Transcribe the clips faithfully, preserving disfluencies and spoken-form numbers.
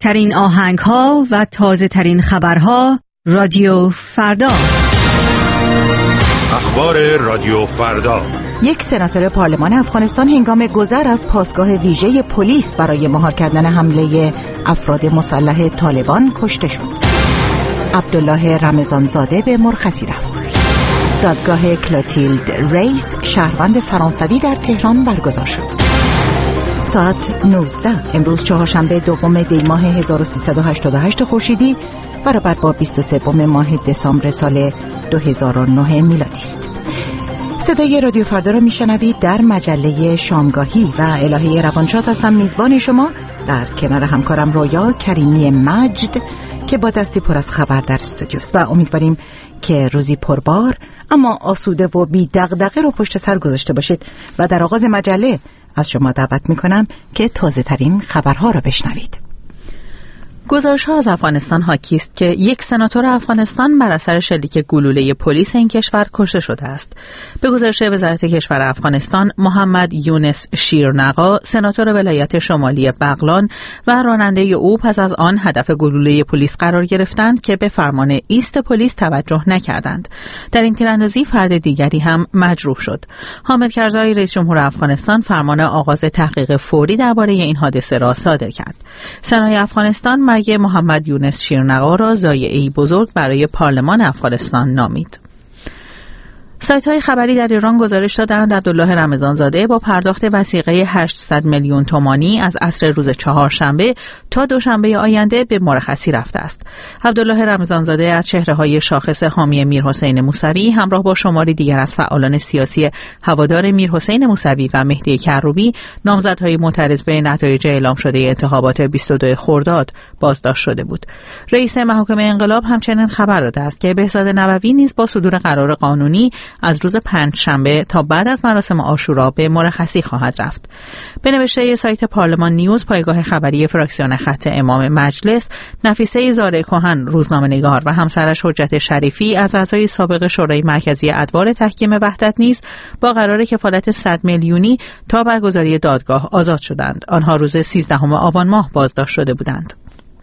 بهترین آهنگ‌ها و تازه‌ترین خبرها رادیو فردا. اخبار رادیو فردا. یک سناتور پارلمان افغانستان هنگام گذر از پاسگاه ویژه پلیس برای مهار کردن حمله افراد مسلح طالبان کشته شد. عبدالله رمضانزاده به مرخصی رفت. دادگاه کلوتیلد ریس شهروند فرانسوی در تهران برگزار شد. ساعت نوزده امروز چهارشنبه دوم دی ماه هزار و سیصد و هشتاد و هشت خورشیدی برابر با بیست و سوم ماه دسامبر سال دو هزار و نه میلادی است. صدای رادیو فردا را میشنوید در مجله شامگاهی و الهه روانشاد هستم میزبان شما در کنار همکارم رویا کریمی مجد که با دستی پر از خبر در استودیوست و امیدواریم که روزی پربار اما آسوده و بی دغدغه رو پشت سر گذاشته باشید و در آغاز مجله از شما دعوت میکنم که تازه ترین خبرها را بشنوید. گزارش‌ها از افغانستان حاکی است که یک سناتور افغانستان بر اثر شلیک گلوله پلیس این کشور کشته شده است. به گزارش وزارت کشور افغانستان، محمد یونس شیرنقا، سناتور ولایت شمالی بغلان و راننده او پس از آن هدف گلوله پلیس قرار گرفتند که به فرمان ایست پلیس توجه نکردند. در این تیراندازی فرد دیگری هم مجروح شد. حامد کرزای رئیس جمهور افغانستان فرمان آغاز تحقیق فوری درباره این حادثه را صادر کرد. سنای افغانستان مرگ محمد یونس شیرنقا را ضایعه‌ای بزرگ برای پارلمان افغانستان نامید. سایت‌های خبری در ایران گزارش دادند عبدالله رمضانزاده با پرداخت وثیقه هشتصد میلیون تومانی از عصر روز چهارشنبه تا دوشنبه آینده به مرخصی رفته است. عبدالله رمضانزاده از چهره‌های شاخص حامی میرحسین موسوی همراه با شماری دیگر از فعالان سیاسی هوادار میرحسین موسوی و مهدی کروبی نامزدهای معترض به نتایج اعلام شده انتخابات بیست و دو خرداد بازداشت شده بود. رئیس محاکم انقلاب همچنین خبر داده است که بهزاد نبوی نیز با صدور قرار قانونی از روز پنجشنبه تا بعد از مراسم عاشورا به مرخصی خواهد رفت. به نوشته سایت پارلمان نیوز، پایگاه خبری فراکسیون خط امام مجلس، نفیسه زارع کهن روزنامه‌نگار و همسرش حجت شریفی از اعضای سابق شورای مرکزی ادوار تحکیم وحدت نیز با قرار کفالت صد میلیونی تا برگزاری دادگاه آزاد شدند. آنها روز سیزدهم آبان ماه بازداشت شده بودند.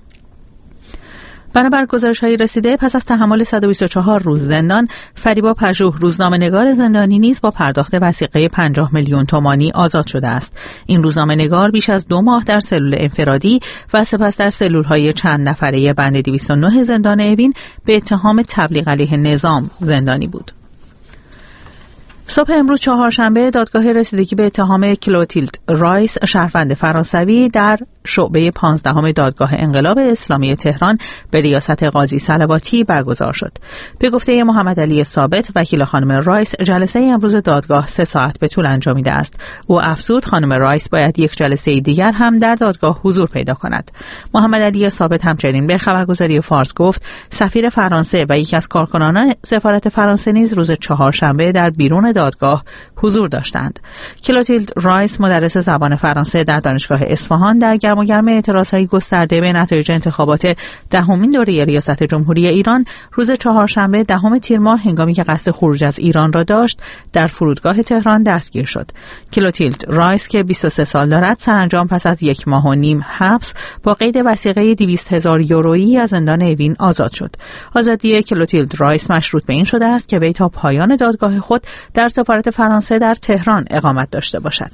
بنابر گزارش‌های رسیده پس از تحمل صد و بیست و چهار روز زندان، فریبا پژوه روزنامه‌نگار زندانی نیز با پرداخت وثیقه پنجاه میلیون تومانی آزاد شده است. این روزنامه‌نگار بیش از دو ماه در سلول انفرادی و سپس در سلول‌های چند نفره بند دویست و نه زندان اوین به اتهام تبلیغ علیه نظام زندانی بود. صبح امروز چهارشنبه دادگاه رسیدگی به اتهام کلوتیلد رایس شهروند فرانسوی در شعبه پانزدهم دادگاه انقلاب اسلامی تهران به ریاست قاضی صلواتی برگزار شد. به گفته محمد علی ثابت وکیل خانم رایس، جلسه امروز دادگاه سه ساعت به طول انجامیده است. او افزود خانم رایس باید یک جلسه دیگر هم در دادگاه حضور پیدا کند. محمد علی ثابت همچنین به خبرگزاری فارس گفت سفیر فرانسه و یکی از کارکنان سفارت فرانسه نیز روز چهارشنبه در بیرون دادگاه حضور داشتند. کلوتیلد رایس مدرس زبان فرانسه در دانشگاه اصفهان در گرم و گرم اعتراضهای گسترده به نتایج انتخابات دهمین دوره ریاست جمهوری ایران روز چهارشنبه دهم تیر ماه هنگامی که قصد خروج از ایران را داشت در فرودگاه تهران دستگیر شد. کلوتیلد رایس که بیست و سه سال دارد سرانجام پس از یک ماه و نیم حبس با قید وثیقه دویست هزار یورویی از زندان اوین آزاد شد. آزادی کلوتیلد رایس مشروط به این شده است که وی تا پایان دادگاه خود در سفارت فرانسه در تهران اقامت داشته باشد.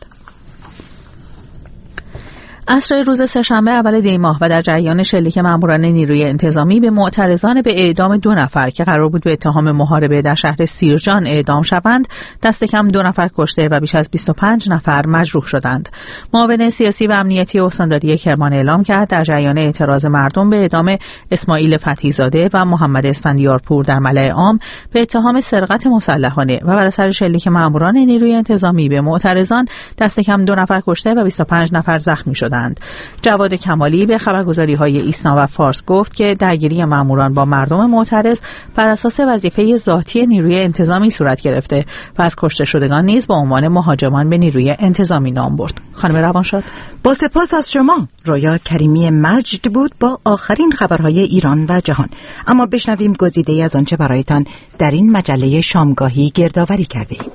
عصر روز سه‌شنبه اول دی ماه و در جریان شلیک ماموران نیروی انتظامی به معترضان به اعدام دو نفر که قرار بود به اتهام محاربه در شهر سیرجان اعدام شوند، دست کم دو نفر کشته و بیش از بیست و پنج نفر مجروح شدند. معاون سیاسی و امنیتی استانداری کرمان اعلام کرد در جریان اعتراض مردم به اعدام اسماعیل فتحی زاده و محمد اسفندیارپور در ملأ عام به اتهام سرقت مسلحانه و بر اثر شلیک ماموران نیروی انتظامی به معترضان، دست کم دو نفر کشته و بیست و پنج نفر زخمی شدند. جواد کمالی به خبرگزاری‌های ایسنا و فارس گفت که درگیری ماموران با مردم معترض بر اساس وظیفه ذاتی نیروی انتظامی صورت گرفته و از کشته شدگان نیز با عنوان مهاجمان به نیروی انتظامی نام برد. خانم روانشاد، با سپاس از شما. رویا کریمی مجد بود با آخرین خبرهای ایران و جهان. اما بشنویم گزیده‌ای از آنچه برایتان در این مجله شامگاهی گردآوری کرده‌ایم.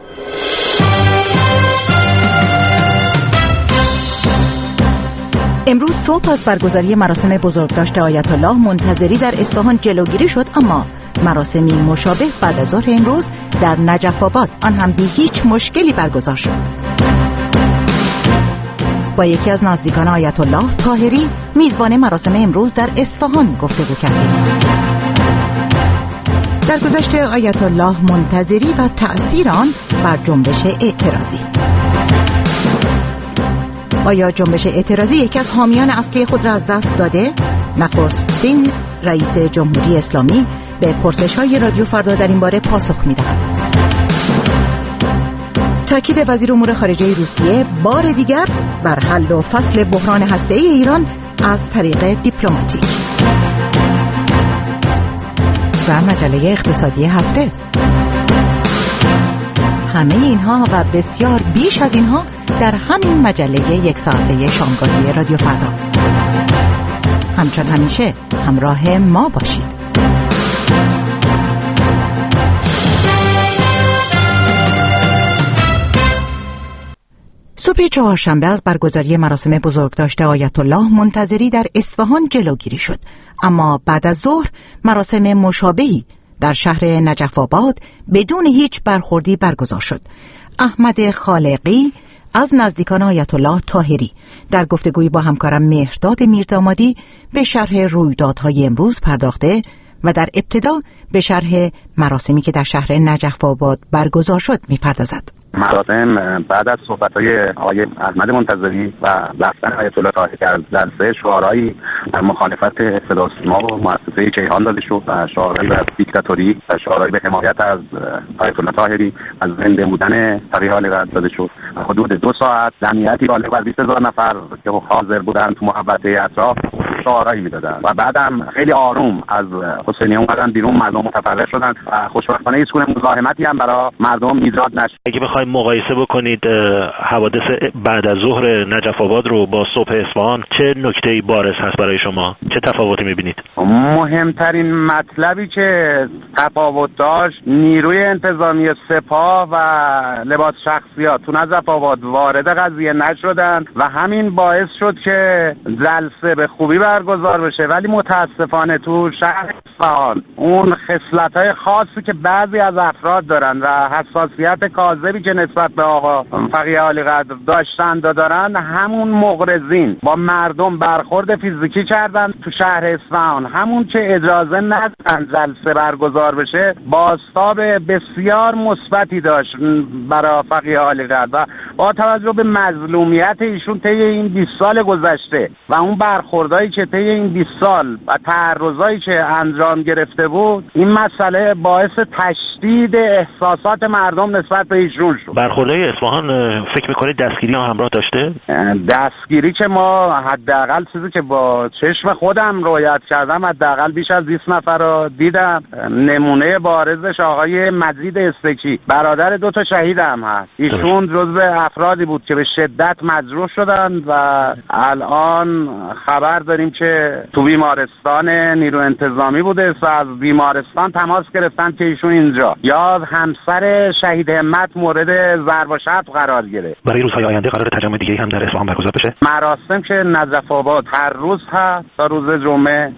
امروز صبح از برگزاری مراسم بزرگداشت آیت الله منتظری در اصفهان جلوگیری شد، اما مراسمی مشابه بعد از ظهر امروز در نجف آباد آن هم بی هیچ مشکلی برگزار شد. با یکی از نزدیکان آیت الله طاهری میزبان مراسم امروز در اصفهان گفتگو کردیم. در گذشت آیت الله منتظری و تأثیر آن بر جنبش اعتراضی. آیا جنبش اعتراضی یکی از حامیان اصلی خود را از دست داده؟ نخستین رئیس جمهوری اسلامی به پرسش‌های رادیو فردا در این باره پاسخ می‌دهد. تاکید وزیر امور خارجه روسیه بار دیگر بر حل و فصل بحران هسته‌ای ایران از طریق دیپلماتیک. و مجله اقتصادی هفته. همه اینها و بسیار بیش از اینها در همین مجله یک ساعته شامگاهی رادیو فردا. همچون همیشه همراه ما باشید. صبح چهارشنبه از برگزاری مراسم بزرگداشت آیت الله منتظری در اصفهان جلوگیری شد، اما بعد از ظهر مراسم مشابهی در شهر نجف آباد بدون هیچ برخوردی برگزار شد. احمد خالقی از نزدیکان آیت الله طاهری در گفتگویی با همکارم مهرداد میردامادی به شرح رویدادهای امروز پرداخته و در ابتدا به شرح مراسمی که در شهر نجف آباد برگزار شد میپردازد. مراسم بعد از صحبت‌های آقای احمد منتظری و رفتن آیت الله طاهری از جلسه شعارهایی در مخالفت صدا و سیما و مؤسسه کیهان داده شد و شعارهایی بر دیکتاتوری و شعارهایی به حمایت از آیت الله طاهری از زنده بودن تقی علیقدر داده شد. حدود دو ساعت جمعیتی بالغ بر بیست هزار نفر که حاضر بودن تو محوطه اطراف شعارهایی میدادن و بعدم خیلی آروم از حسینیه اومدن بیرون، مردم متفرق شدن و خوشبختانه هیچ گونه مزاحمتی هم برای مردم ایجاد نشد. اگه بخواید مقایسه بکنید حوادث بعد از ظهر نجف آباد رو با صبح اصفهان، چه نکته‌ای بارز هست برای شما؟ چه تفاوتی می‌بینید؟ مهمترین مطلبی که تفاوت داشت نیروی انتظامی سپاه و لباس شخصیات تو نجف آباد وارد قضیه نشدن و همین باعث شد که جلسه به خوبی برگزار بشه، ولی متاسفانه تو شهر اصفهان اون خصلت‌های خاصی که بعضی از افراد دارن و حساسیت کاذبی که نسبت به آقا فقیه علیقدر داشتن دارن، همون مغرضین با مردم برخورد فیزیکی کردن تو شهر اصفهان، همون که اجازه ندادن جلسه برگزار بشه بازتاب بسیار مثبتی داشت برای فقیه علیقدر و با توجه به مظلومیت ایشون طی این بیست سال گذشته و اون برخوردایی که طی این بیست سال و تعرضایی که انجام گرفته بود، این مسئله باعث تشدید احساسات مردم نسبت به ایشون شد. برخوردهای اصفهان فکر میکنید دستگیری هم همراه داشته؟ دستگیری که ما حداقل چیزی که با چشم خودم رویت کردم حداقل بیش از بیست نفر رو دیدم. نمونه بارزش آقای مجید استکی، برادر دو تا شهید هم هست. ایشون جزو افرادی بود که به شدت مجروح شدن و الان خبر داریم که تو بیمارستان نیرو انتظامی بوده و از بیمارستان تماس گرفتن که ایشون اینجا، یا همسر شهید همت مورد ضرب و شتم قرار گرفت. برای روزهای آینده قرار تجمع دیگه هم در اصفهان برگزار بشه؟ مراسم که نجف آباد هر روز هست تا روز جمعه،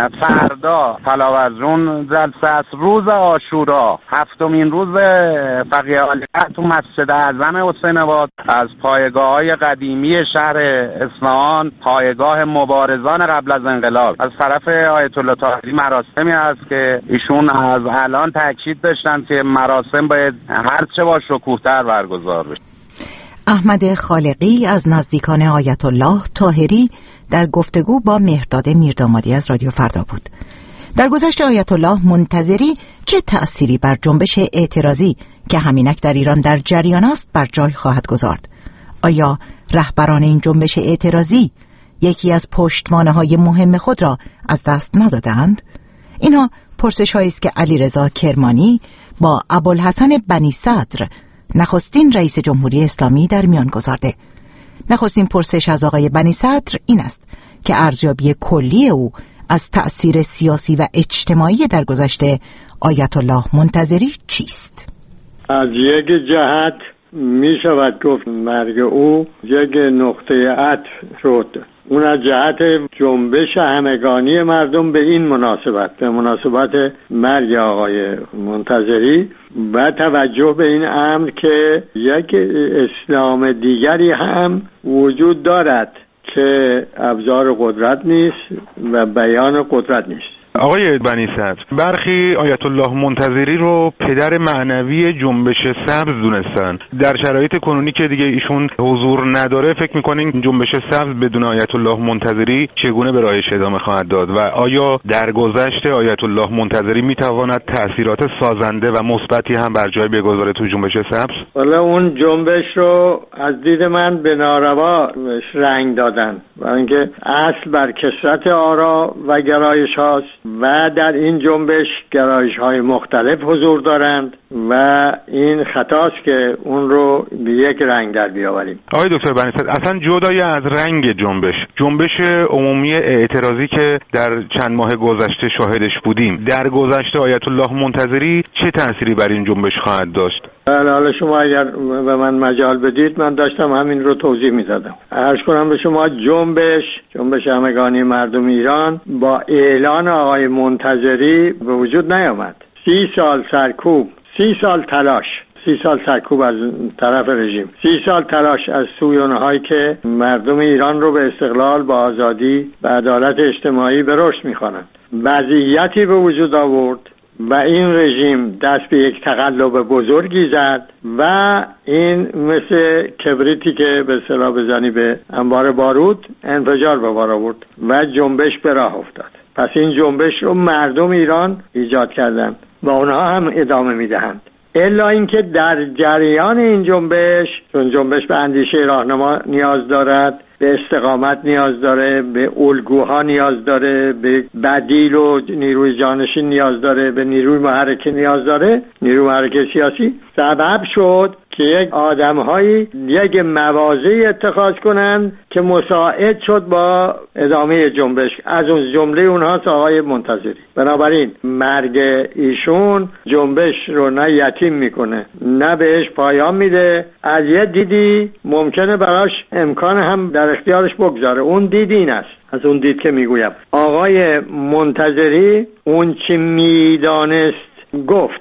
فردا فلاورجون جلسه است، روز عاشورا هفتمین روز فقیه علیقدر تو مسجد اعظم حسین آباد از پایگاه‌های قدیمی شهر اصفهان، پایگاه مبارزان قبل از انقلاب، از طرف آیت الله طاهری مراسمی است که ایشون از الان تاکید داشتن که مراسم باید هرچه با شکوه‌تر برگزار بشه. احمد خالقی از نزدیکان آیت الله طاهری در گفتگو با مهرداد میردامادی از رادیو فردا بود. در گذشت آیت الله منتظری چه تأثیری بر جنبش اعتراضی که همینک در ایران در جریان است بر جای خواهد گذارد؟ آیا رهبران این جنبش اعتراضی یکی از پشتوانه‌های مهم خود را از دست ندادند؟ اینها پرسش‌هایی است که علیرضا کرمانی با ابوالحسن بنی صدر نخستین رئیس جمهوری اسلامی در میان گذارده. نخستین پرسش از آقای بنی صدر این است که ارزیابی کلی او از تأثیر سیاسی و اجتماعی در گذشته آیت الله منتظری چیست؟ از یک جهت می شود گفت مرگ او یک نقطه عطف شد اون از جهت جنبش همگانی مردم به این مناسبت، به مناسبت مرگ آقای منتظری و توجه به این امر که یک اسلام دیگری هم وجود دارد که ابزار قدرت نیست و بیان قدرت نیست. آقای بنی صدر، برخی آیت الله منتظری رو پدر معنوی جنبش سبز دونستن. در شرایط کنونی که دیگه ایشون حضور نداره، فکر میکنین جنبش سبز بدون آیت الله منتظری چگونه به راهش ادامه خواهد داد و آیا در گذشت آیت الله منتظری میتواند تأثیرات سازنده و مثبتی هم بر جای بگذاره تو جنبش سبز؟ والا اون جنبش رو از دید من به ناروا رنگ دادن، برای اینکه اصل بر کثرت آرا و گرایش هاست و در این جنبش گرایش های مختلف حضور دارند و این خطاست که اون رو به یک رنگ در بیاوریم. آقای دکتر بنی صدر، اصلا جدای از رنگ جنبش، جنبش عمومی اعتراضی که در چند ماه گذشته شاهدش بودیم، در گذشته آیت الله منتظری چه تأثیری بر این جنبش خواهد داشت؟ حالا شما اگر به من مجال بدید من داشتم همین رو توضیح میدادم. عرض کنم به شما جنبش جنبش همگانی مردم ایران با اعلان آقای منتظری به وجود نیامد. سی سال سرکوب، سی سال تلاش، سی سال سرکوب از طرف رژیم، سی سال تلاش از سوی اونهایی که مردم ایران رو به استقلال، با آزادی و عدالت اجتماعی به رشد میخوانند، وضعیتی به وجود آورد و این رژیم دست به یک تقلب بزرگی زد و این مثل کبریتی که به اصطلاح بزنی به انبار بارود انفجار به بار آورد و جنبش به راه افتاد. پس این جنبش رو مردم ایران ایجاد کردن و اونها هم ادامه میدهند. الا اینکه در جریان این جنبش، چون جنبش به اندیشه راهنما نیاز دارد، به استقامت نیاز داره، به الگوها نیاز داره، به بدیل و نیروی جانشین نیاز داره، به نیروی محرک نیاز داره، نیروی محرک سیاسی، سبب شد که یک آدم‌هایی یک مواضعی اتخاذ کنند که مساعد شد با ادامه جنبش. از اون جمله اونهاست آقای منتظری. بنابراین مرگ ایشون جنبش رو نه یتیم میکنه نه بهش پایان میده. از یه دیدی ممکنه براش امکان هم در اختیارش بگذاره. اون دید این است، از اون دید که میگویم آقای منتظری اون چی میدانست گفت.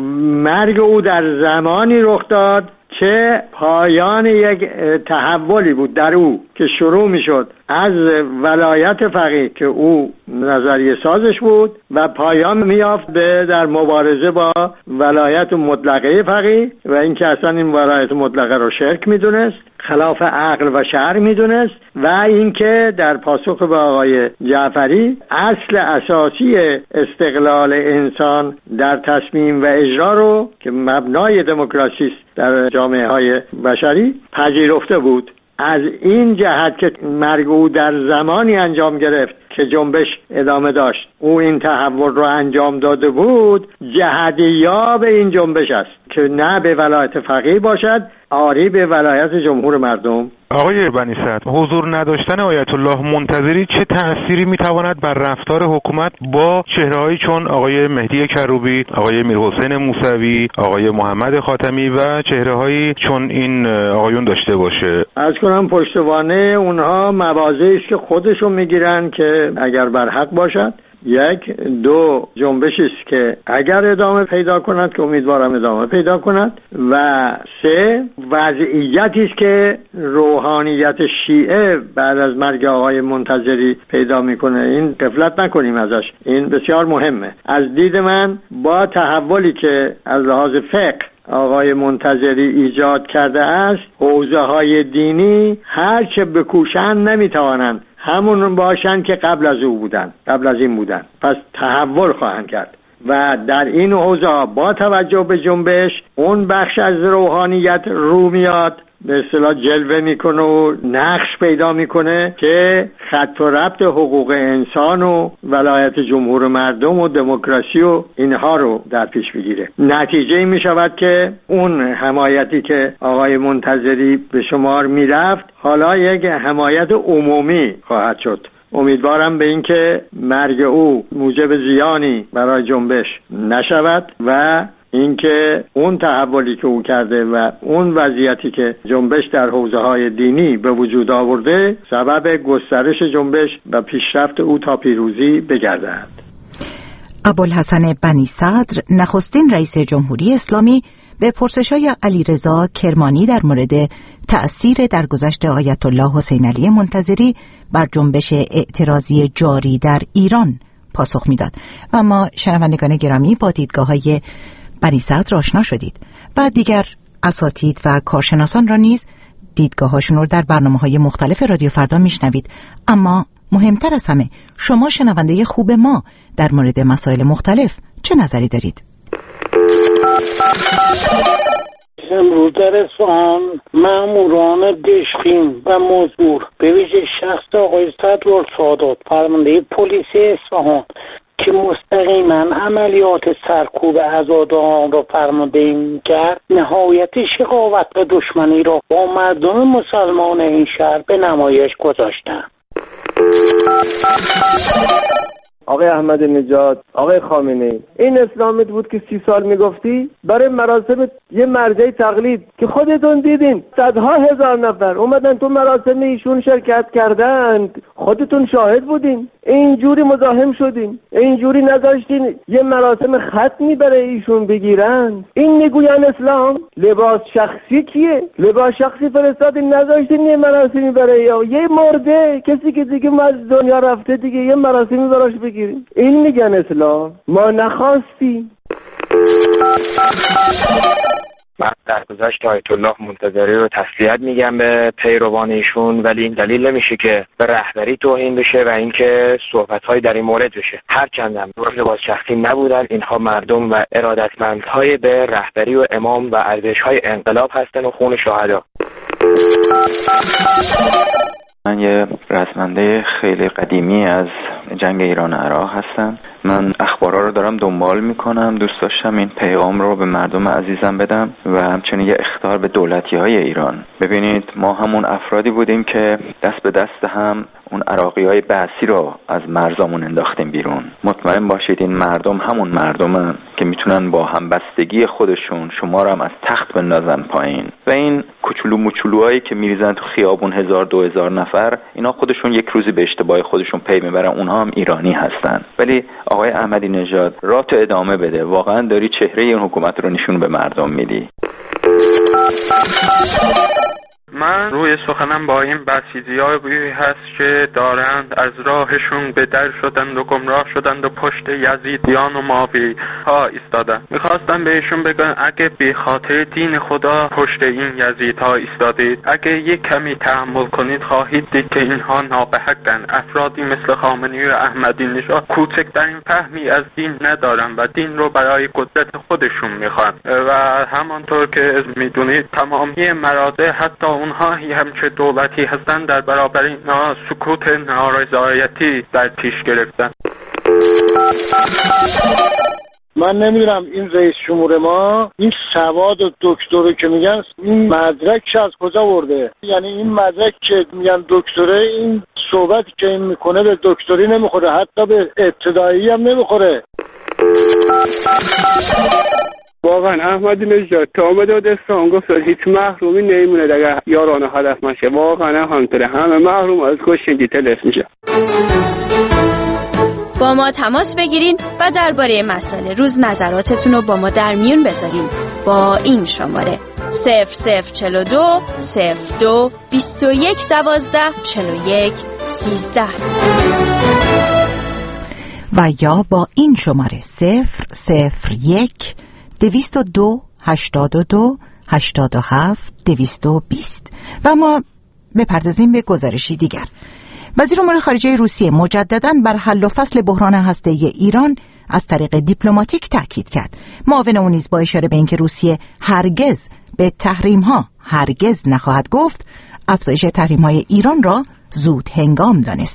مرگ او در زمانی رخ داد که پایان یک تحولی بود در او که شروع میشد از ولایت فقیه که او نظریه سازش بود و پایان میافت به در مبارزه با ولایت مطلقه فقیه و اینکه اصلا این ولایت مطلقه رو شرک میدونست، خلاف عقل و شرع میدونست و اینکه در پاسخ به آقای جعفری اصل اساسی استقلال انسان در تصمیم و اجرا رو که مبنای دموکراسی است در جامعه های بشری پذیرفته بود. از این جهت که مرگ او در زمانی انجام گرفت که جنبش ادامه داشت، او این تحول رو انجام داده بود، جهتیاب این جنبش است که نه به ولایت فقیه باشد، آری به ولایت جمهور مردم. آقای بنی صدر، حضور نداشتن آیت الله منتظری چه تأثیری میتواند بر رفتار حکومت با چهره‌هایی چون آقای مهدی کروبی، آقای میرحسین موسوی، آقای محمد خاتمی و چهره‌هایی چون این آقایون داشته باشه؟ از کنم پشتوانه اونها مواضعی است که خودشون میگیرن که اگر بر حق باشد، یک دو جنبشی است که اگر ادامه پیدا کند که امیدوارم ادامه پیدا کند و سه وضعیتی است که روحانیت شیعه بعد از مرگ آقای منتظری پیدا میکنه. این غفلت نکنیم ازش، این بسیار مهمه. از دید من با تحولی که از لحاظ فقه آقای منتظری ایجاد کرده است، حوزه های دینی هر چه بکوشند نمیتوانند همون باشن که قبل از او بودن، قبل از این بودن. پس تحول خواهند کرد و در این حوزه با توجه به جنبش اون بخش از روحانیت رو میاد، به اصطلاح جلوه میکنه و نقش پیدا میکنه که خط و ربط حقوق انسان و ولایت جمهور مردم و دموکراسی و اینها رو در پیش بگیره. نتیجه این میشود که اون حمایتی که آقای منتظری به شمار میرفت حالا یک حمایت عمومی خواهد شد. امیدوارم به اینکه مرگ او موجب زیانی برای جنبش نشود و اینکه اون تحولی که او کرده و اون وضعیتی که جنبش در حوزه‌های دینی به وجود آورده سبب گسترش جنبش و پیشرفت او تا پیروزی بگردد. ابوالحسن بنی صدر نخستین رئیس جمهوری اسلامی به پرسش‌های علیرضا کرمانی در مورد تأثیر درگذشت آیت الله حسین علی منتظری بر جنبش اعتراضی جاری در ایران پاسخ میداد و ما شنوندگان گرامی با دیدگاه‌های بنی صدر آشنا شدید. بعد دیگر اساتید و کارشناسان را نیز دیدگاه‌هاشون رو در برنامه‌های مختلف رادیو فردا میشنوید. اما مهمتر از همه شما شنونده خوب ما در مورد مسائل مختلف چه نظری دارید؟ امروز در اصفهان ماموران دشقیم و مزدور به ویژه شخص آقای صدرالله سادات فرمانده پلیس اصفهان که مستقیما عملیات سرکوب عزاداران را فرماندهی می‌کرد نهایت شقاوت و دشمنی را با مردم مسلمان این شهر به نمایش گذاشتند. آقای احمدی نژاد، آقای خامنه‌ای، این اسلامی بود که سی سال میگفتی برای مراسم یه مرجع تقلید که خودتون دیدین صدها هزار نفر اومدن تو مراسم ایشون شرکت کردند، خودتون شاهد بودین، اینجوری مزاحم شدین، اینجوری نذاشتین یه مراسم ختمی برای ایشون بگیرن. این میگوین اسلام؟ لباس شخصی کیه؟ لباس شخصی فرستادین نذاشتین یه مراسمی برای یه مرده کسی که دیگه از دنیا رفته دیگه یه مراسمی براش بگیریم. این میگن اسلام؟ ما نخواستیم. من در گذشت آیت الله منتظری رو تسلیت میگم به پیروان ایشون، ولی این دلیل نمیشه که به رهبری توهین بشه و اینکه صحبت‌های در این مورد بشه. هرچند هم لباس شخصی نبودن، اینها مردم و ارادتمندهای به رهبری و امام و ارزش‌های انقلاب هستن و خون شهدا. من یه رزمنده خیلی قدیمی از جنگ ایران و عراق هستم. من اخبارها رو دارم دنبال میکنم. دوست داشتم این پیغام رو به مردم عزیزم بدم و همچنین یه اخطار به دولتی های ایران. ببینید ما همون افرادی بودیم که دست به دست هم اون عراقی های بعثی رو از مرزامون انداختیم بیرون. مطمئن باشید این مردم همون مردمن که میتونن با همبستگی خودشون شما رو هم از تخت بندازن پایین. و این کوچولو موچولوهایی که میریزن تو خیابون هزار دو هزار نفر، اینا خودشون یک روزی به اشتباه خودشون پی میبرن، اونها هم ایرانی هستن. ولی آقای احمدی نژاد راه تو ادامه بده، واقعا داری چهره این حکومت رو نشون به مردم میدی. من روی سخنم با این بسیجی‌هایی هست که دارند از راهشون به در شدند و گمراه شدند و پشت یزیدیان و ماوی ها ایستادن. میخواستم بهشون بگم اگه به خاطر دین خدا پشت این یزید ها ایستادید، اگه یک کمی تحمل کنید خواهید دید که اینها نابحقن. افرادی مثل خامنه‌ای و احمدی نژاد کوچکترین فهمی از دین ندارن و دین رو برای قدرت خودشون میخوان و همانطور که میدونید تمامی مراجع حتی اونهایی هم که دولتی هستن در برابر اینا سکوت نارضایتی در پیش گرفتن. من نمیدونم این رئیس جمهور ما این سواد و دکتری که میگن این مدرک از کجا برده؟ یعنی این مدرک که میگن دکتره، این صحبتی که این میکنه به دکتری نمیخوره، حتی به ابتدایی هم نمیخوره. واقعا احمدی نژاد تا آمده بود اصفهان گفت هیچ محرومی نمیمونه اگر یارانه هدف نشه. واقعا همینطوره، همه محروم از کشتگی تلف میشه. با ما تماس بگیرین و درباره مسائل روز نظراتتون رو با ما در میون بذارین با این شماره صفر صفر چهل و دو صفر دو بیست و یک دوازده چهل و یک سیزده و یا با این شماره صفر صفر یک دویست و دو هشتاد و دو هشتاد و هفت دویست و بیست. و ما بپردازیم به گزارشی دیگر. وزیر امور خارجه روسیه مجدداً بر حل و فصل بحران هسته‌ای ایران از طریق دیپلماتیک تاکید کرد. معاون او نیز با اشاره به اینکه روسیه هرگز به تحریم‌ها هرگز نخواهد گفت، افزایش تحریم‌های ایران را زود هنگام دانست.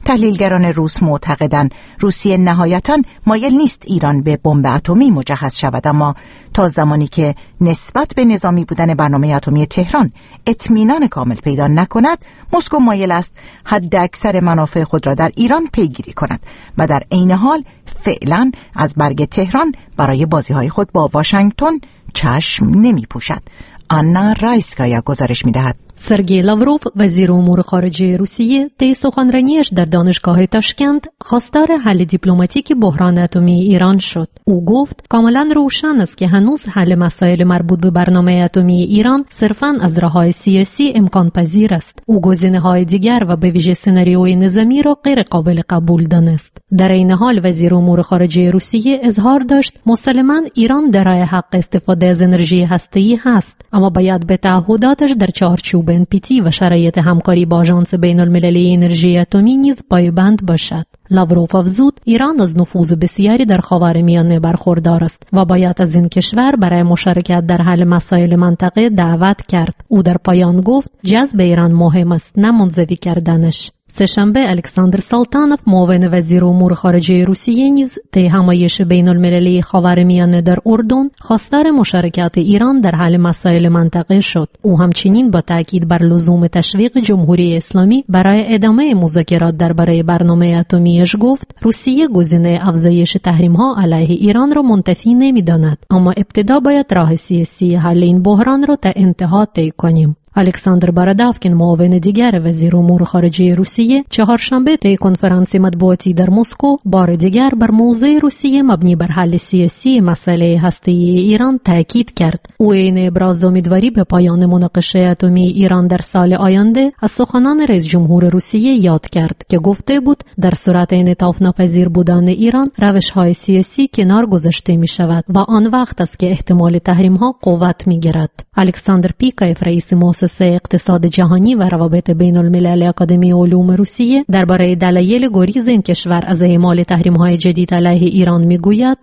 تحلیلگران روس معتقدند روسیه نهایتاً مایل نیست ایران به بمب اتمی مجهز شود، اما تا زمانی که نسبت به نظامی بودن برنامه اتمی تهران اطمینان کامل پیدا نکند، مسکو مایل است حد اکثر منافع خود را در ایران پیگیری کند و در عین حال فعلا از برگ تهران برای بازی‌های خود با واشنگتن چشم نمی پوشد. آنا رایسکایا گزارش می دهد. سرگئی لاوروف وزیر امور خارجه روسیه طی سخنرانیش در دانشگاه تاشکند خواستار حل دیپلماتیک بحران اتمی ایران شد. او گفت کاملا روشن است که هنوز حل مسائل مربوط به برنامه اتمی ایران صرفاً از راه‌های سیاسی امکان پذیر است. او گزینه‌های دیگر و به ویژه سناریوی نظامی را غیر قابل قبول دانست. در این حال وزیر امور خارجه روسیه اظهار داشت مسلماً ایران دارای حق استفاده از انرژی هسته‌ای هست، اما باید به تعهداتش در چارچوب ان پی تی و شرایط همکاری با آژانس بین‌المللی انرژی اتمی نیز پایبند باشد. لاوروف افزود ایران از نفوذ بسیاری در خاورمیانه برخوردار است و باید از این کشور برای مشارکت در حل مسائل منطقه دعوت کرد. او در پایان گفت جذب ایران مهم است، نه منزوی کردنش. سه‌شنبه الکساندر سالتانوف معاون وزیر امور خارجه روسیه نیز طی همایش بین‌المللی خاورمیانه در اردن خواستار مشارکت ایران در حل مسائل منطقه شد. او همچنین با تاکید بر لزوم تشویق جمهوری اسلامی برای ادامه مذاکرات درباره برنامه اتمیش گفت روسیه گزینه افزایش تحریم‌ها علیه ایران را منتفی نمی‌داند، اما ابتدا باید راه سیاسی حل این بحران را تا انتها طی کنیم. الکساندر بارادافکین معاون دیگر وزیر امور خارجه روسیه چهارشنبه طی کنفرانسی مطبوعاتی در مسکو بار دیگر بر موضع روسیه مبنی بر حل سیاسی مسئله هسته‌ای ایران تاکید کرد. او این ابراز امیدواری به پایان مناقشه اتمی ایران در سال آینده از سخنان رئیس جمهور روسیه یاد کرد که گفته بود در صورت انعطاف ناپذیر بودن ایران روش‌های سیاسی کنار گذاشته می شود و آن وقت است که احتمال تحریم‌ها قوت می‌گیرد. الکساندر پیکایف رئیس مؤسسه اقتصاد جهانی و روابط بین الملل اکادمی علوم روسیه درباره دلایل گریز این کشور از اعمال تحریم‌های جدید علیه ایران میگوید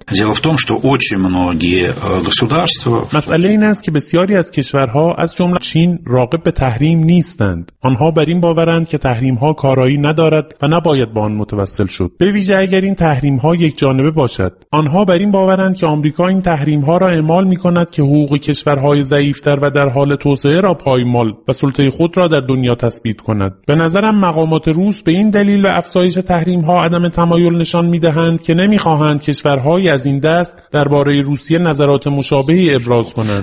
مسئله این است که بسیاری از کشورها از جمله چین راغب به تحریم نیستند. آنها بر این باورند که تحریم‌ها کارایی ندارد و نباید با آن متوسل شد، به ویژه اگر این تحریم‌ها یک جانبه باشد. آنها بر این باورند که آمریکا این تحریم‌ها را اعمال می‌کند که حقوق کشورهای ضعیف‌تر و در حال توسعه را پایمال و سلطه خود را در دنیا تثبیت کند. به نظرم مقامات روس به این دلیل و افزایش تحریم‌ها عدم تمایل نشان می‌دهند که نمی‌خواهند کشورهای از این دست درباره روسیه نظرات مشابهی ابراز کنند.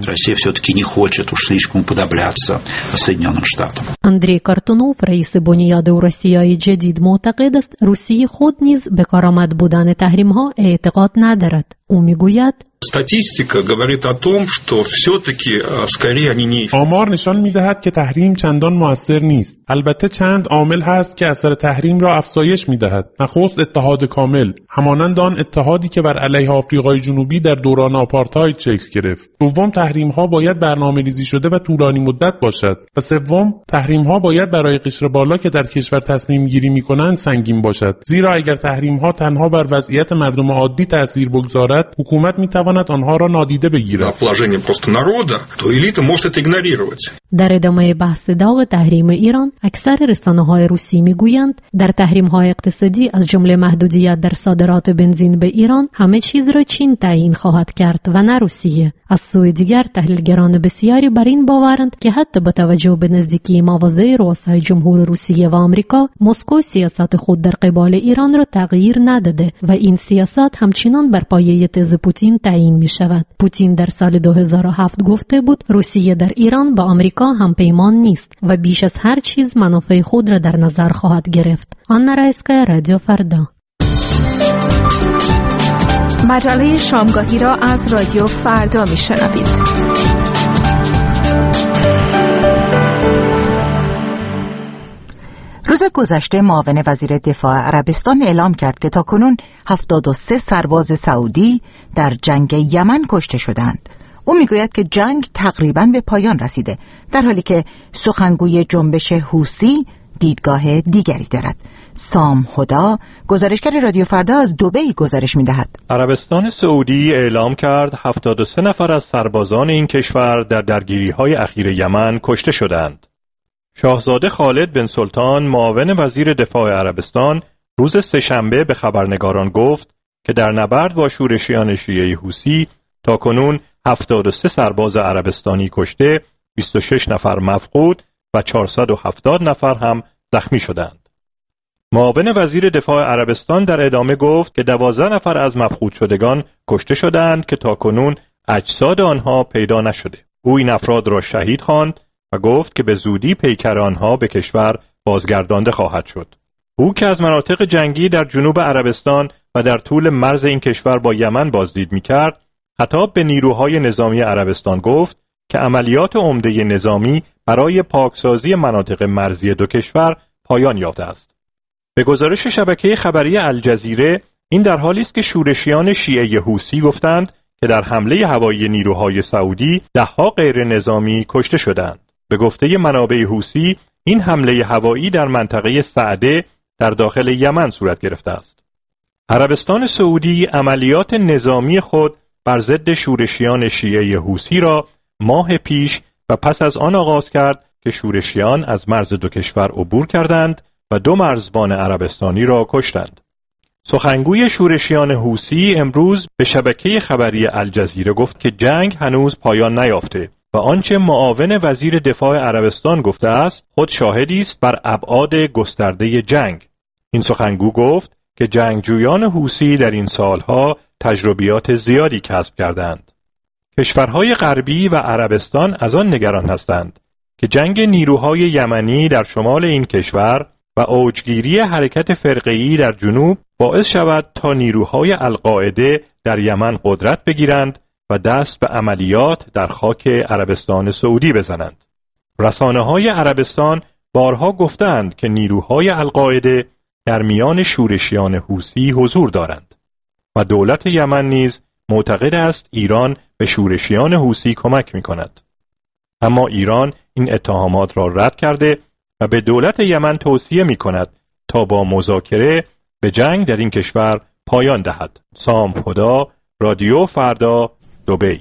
اندری کارتونوف رئیس بنیاد روسیای جدید معتقد است روسیه خود نیز به کارآمد بودن تحریم‌ها اعتقاد ندارد. او میگوید Статистика говорит о том, что все-таки скорее они не. آمار نشان می‌دهد که تحریم چندان مؤثر نیست. البته چند عامل هست که اثر تحریم را افزایش می‌دهد. نخست اتحاد کامل، همانند آن اتحادی که بر علیه آفریقای جنوبی در دوران آپارتاید شکل گرفت. دوم، تحریم‌ها باید برنامه‌ریزی شده و طولانی مدت باشد. و سوم، تحریم‌ها باید برای قشر بالا که در کشور تصمیم گیری می‌کنند سنگین باشد. زیرا اگر تحریم‌ها تنها بر وضعیت مردم عادی تأثیر بگذارد، حکومت می‌تواند آنها را نادیده بگیرد. در ادامه بحث داغ تحریم ایران، اکثر رسانه‌های روسی میگویند در تحریم‌های اقتصادی از جمله محدودیت در صادرات بنزین به ایران همه چیز را چین تعیین خواهد کرد و نه روسیه. از سوی دیگر تحلیلگران بسیاری بر این باورند که حتی با توجه به نزدیکی مواضع رؤسای جمهور روسیه و آمریکا، مسکو سیاست خود در قبال ایران را تغییر نداده و این سیاست همچنان بر پایه تز پوتین تعیین می شود. پوتین در سال دو هزار و هفت گفته بود روسیه در ایران با آمریکا هم پیمان نیست و بیش از هر چیز منافع خود را در نظر خواهد گرفت. آنا رایسکایا، رادیو فردا. مجله شامگاهی را از رادیو فردا می شنوید. روز گذشته معاون وزیر دفاع عربستان اعلام کرد که تاکنون هفتاد و سه سرباز سعودی در جنگ یمن کشته شدند. او میگوید که جنگ تقریباً به پایان رسیده، در حالی که سخنگوی جنبش حوثی دیدگاه دیگری دارد. سام هدا، گزارشگر رادیو فردا از دبی گزارش می‌دهد. عربستان سعودی اعلام کرد هفتاد و سه نفر از سربازان این کشور در درگیری‌های اخیر یمن کشته شدند. شاهزاده خالد بن سلطان معاون وزیر دفاع عربستان روز سه‌شنبه به خبرنگاران گفت که در نبرد با شورشیان شیعه حوثی تاکنون هفتاد و سه سرباز عربستانی کشته، بیست و شش نفر مفقود و چهارصد و هفتاد نفر هم زخمی شدند. معاون وزیر دفاع عربستان در ادامه گفت که دوازده نفر از مفقود شدگان کشته شدند که تاکنون اجساد آنها پیدا نشده. او این افراد را شهید خواند و گفت که به زودی پیکر آنها به کشور بازگردانده خواهد شد. او که از مناطق جنگی در جنوب عربستان و در طول مرز این کشور با یمن بازدید می‌کرد، خطاب به نیروهای نظامی عربستان گفت که عملیات عمده نظامی برای پاکسازی مناطق مرزی دو کشور پایان یافته است. به گزارش شبکه خبری الجزیره، این در حالی است که شورشیان شیعه حوثی گفتند که در حمله هوایی نیروهای سعودی ده‌ها غیر نظامی کشته شدند. به گفته منابع حوثی، این حمله هوایی در منطقه سعده در داخل یمن صورت گرفته است. عربستان سعودی عملیات نظامی خود بر ضد شورشیان شیعه حوثی را ماه پیش و پس از آن آغاز کرد که شورشیان از مرز دو کشور عبور کردند و دو مرزبان عربستانی را کشتند. سخنگوی شورشیان حوثی امروز به شبکه خبری الجزیره گفت که جنگ هنوز پایان نیافته و آنچه معاون وزیر دفاع عربستان گفته است خود شاهدی است بر ابعاد گسترده جنگ. این سخنگو گفت که جنگجویان حوثی در این سالها تجربیات زیادی کسب کردند. کشورهای غربی و عربستان از آن نگران هستند که جنگ نیروهای یمنی در شمال این کشور و اوجگیری حرکت فرقه‌ای در جنوب باعث شود تا نیروهای القاعده در یمن قدرت بگیرند و دست به عملیات در خاک عربستان سعودی بزنند. رسانه‌های عربستان بارها گفتند که نیروهای القاعده در میان شورشیان حوثی حضور دارند و دولت یمن نیز معتقد است ایران به شورشیان حوثی کمک می‌کند. اما ایران این اتهامات را رد کرده و به دولت یمن توصیه می‌کند تا با مذاکره به جنگ در این کشور پایان دهد. سام خدا، رادیو فردا، دبی.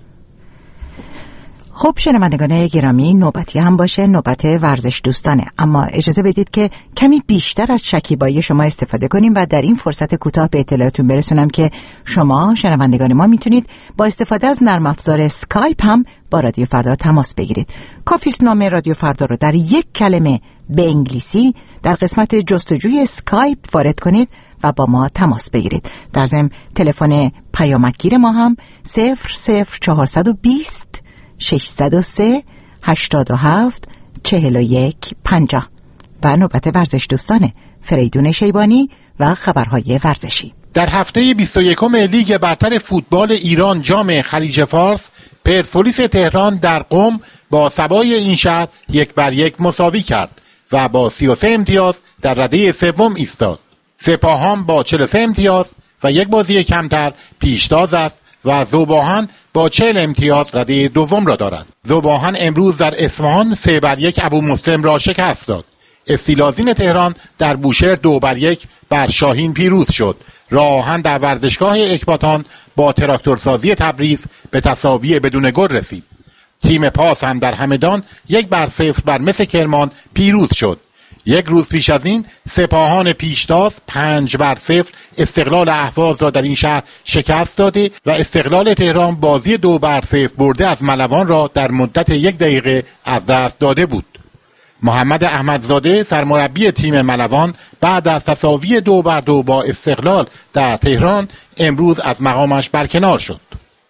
خب شنوندگان گرامی، نوبتی هم باشه، نوبت ورزش دوستانه، اما اجازه بدید که کمی بیشتر از شکیبایی شما استفاده کنیم و در این فرصت کوتاه به اطلاعتون برسونم که شما شنوندگان ما میتونید با استفاده از نرم افزار اسکایپ هم با رادیو فردا تماس بگیرید. کافی است نام رادیو فردا رو در یک کلمه به انگلیسی در قسمت جستجوی اسکایپ وارد کنید و با ما تماس بگیرید. در ضمن تلفن پیامکگیر ما هم صفر صفر چهارصد و بیست ششصد و سه هشتاد و هفت چهل و یک پنجاه. و نوبت ورزش دوستانه، فریدون شیبانی و خبرهای ورزشی. در هفته بیست و یکم لیگ برتر فوتبال ایران جام خلیج فارس، پرسپولیس تهران در قم با سبای این شهر یک بر یک مساوی کرد و با سی و سه امتیاز در رده سوم ایستاد. سپاهان با چهل و سه امتیاز و یک بازی کمتر پیشتاز است و ذوباهن با چهل امتیاز رده دوم را دارد. ذوباهن امروز در اصفهان سه بر یک ابو مسلم را شکست داد. استیلازین تهران در بوشهر دو بر یک بر شاهین پیروز شد. راه آهن در ورزشگاه اکباتان با تراکتورسازی تبریز به تساوی بدون گل رسید. تیم پاس هم در همدان یک بر صفر بر مس کرمان پیروز شد. یک روز پیش از این سپاهان پیشتاز پنج بر صفر استقلال اهواز را در این شهر شکست داده و استقلال تهران بازی دو بر صفر برده از ملوان را در مدت یک دقیقه از دست داده بود. محمد احمدزاده سرمربی تیم ملوان بعد از تساوی دو بر دو با استقلال در تهران امروز از مقامش برکنار شد.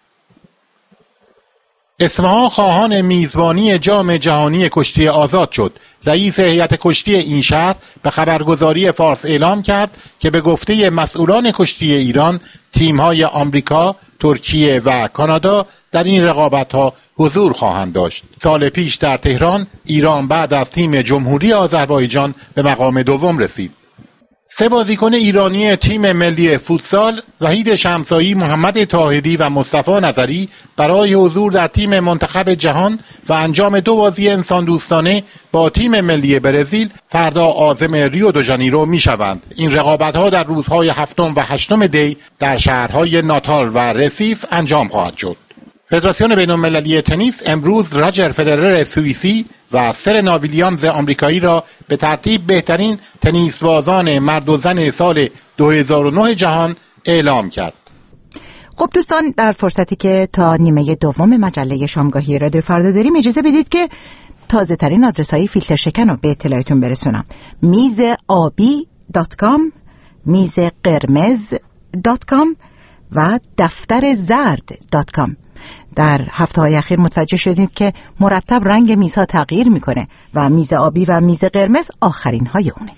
اصفهان خواهان میزبانی جام جهانی کشتی آزاد شد. رئیس هیئت کشتی این شهر به خبرگزاری فارس اعلام کرد که به گفته مسئولان کشتی ایران تیم‌های آمریکا، ترکیه و کانادا در این رقابت‌ها حضور خواهند داشت. سال پیش در تهران ایران بعد از تیم جمهوری آذربایجان به مقام دوم رسید. سه بازیکن ایرانی تیم ملی فوتسال وحید شمسایی، محمد طاهری و مصطفی نظری برای حضور در تیم منتخب جهان و انجام دو بازی انسان دوستانه با تیم ملی برزیل فردا عازم ریو دو ژانیرو میشوند. این رقابت‌ها در روزهای هفتم و هشتم دی در شهرهای ناتال و رسیف انجام خواهد شد. فدراسیون بین‌المللی تنیس امروز راجر فدرر سوئیسی و سرنا ویلیامز آمریکایی را به ترتیب بهترین تنیس بازان مرد و زن سال دو هزار و نه جهان اعلام کرد. خب دوستان، در فرصتی که تا نیمه دوم مجله شامگاهی رادیو فردا داریم، اجازه بدید که تازه ترین آدرس های فیلتر شکن رو به اطلاعتون برسونم. میز آبی دات کام، میز قرمز دات کام و دفتر زرد دات کام. در هفته های اخیر متوجه شدید که مرتب رنگ میزها تغییر میکنه و میز آبی و میز قرمز آخرین های اونه.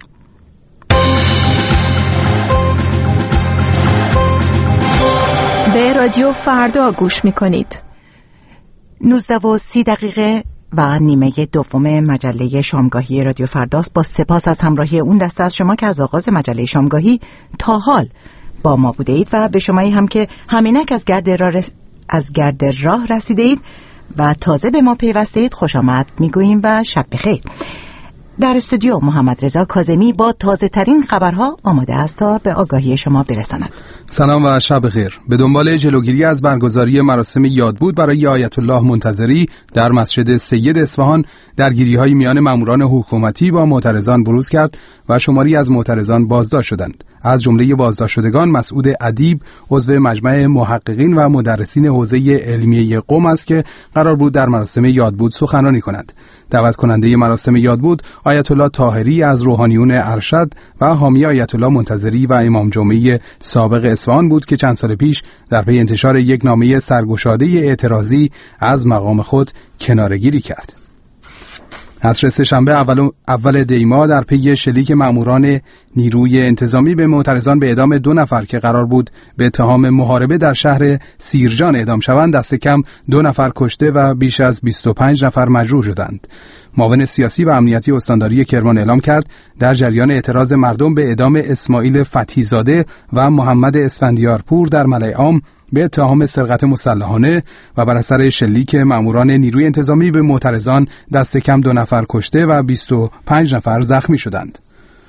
به رادیو فردا گوش میکنید. نوزده و سی دقیقه و نیمه دوم مجله شامگاهی رادیو فرداست. با سپاس از همراهی اون دسته از شما که از آغاز مجله شامگاهی تا حال با ما بوده اید و به شمایی هم که همینک از گرد راه رس... از گرد راه رسیده اید و تازه به ما پیوسته اید، خوش آمد میگوییم و شب بخیر. در استودیو محمد رضا کاظمی با تازه ترین خبرها آماده است تا به آگاهی شما برساند. سلام و شب بخیر. به دنبال جلوگیری از برگزاری مراسم یادبود برای آیت الله منتظری در مسجد سید اصفهان، درگیری‌های میان ماموران حکومتی با معترضان بروز کرد و شماری از معترضان بازداشت شدند. از جمله بازداشت شدگان مسعود ادیب، عضو مجمع محققین و مدرسین حوزه علمیه قم است که قرار بود در مراسم یادبود سخنرانی کند. دعوت کننده مراسم یادبود آیت الله طاهری از روحانیون ارشد و حامی آیت الله منتظری و امام جمعه سابق اصفهان بود که چند سال پیش در پی انتشار یک نامه سرگشاده اعتراضی از مقام خود کناره‌گیری کرد. عصر سه‌شنبه اول اول دی‌ماه در پی شلیک ماموران نیروی انتظامی به معترضان به اعدام دو نفر که قرار بود به اتهام محاربه در شهر سیرجان اعدام شوند، دست کم دو نفر کشته و بیش از بیست و پنج نفر مجروح شدند. معاون سیاسی و امنیتی استانداری کرمان اعلام کرد در جریان اعتراض مردم به اعدام اسماعیل فتحی‌زاده و محمد اسفندیارپور در ملأ عام به اتهام سرقت مسلحانه و بر اثر شلیک ماموران نیروی انتظامی به معترضان دست کم دو نفر کشته و بیست و پنج نفر زخمی شدند.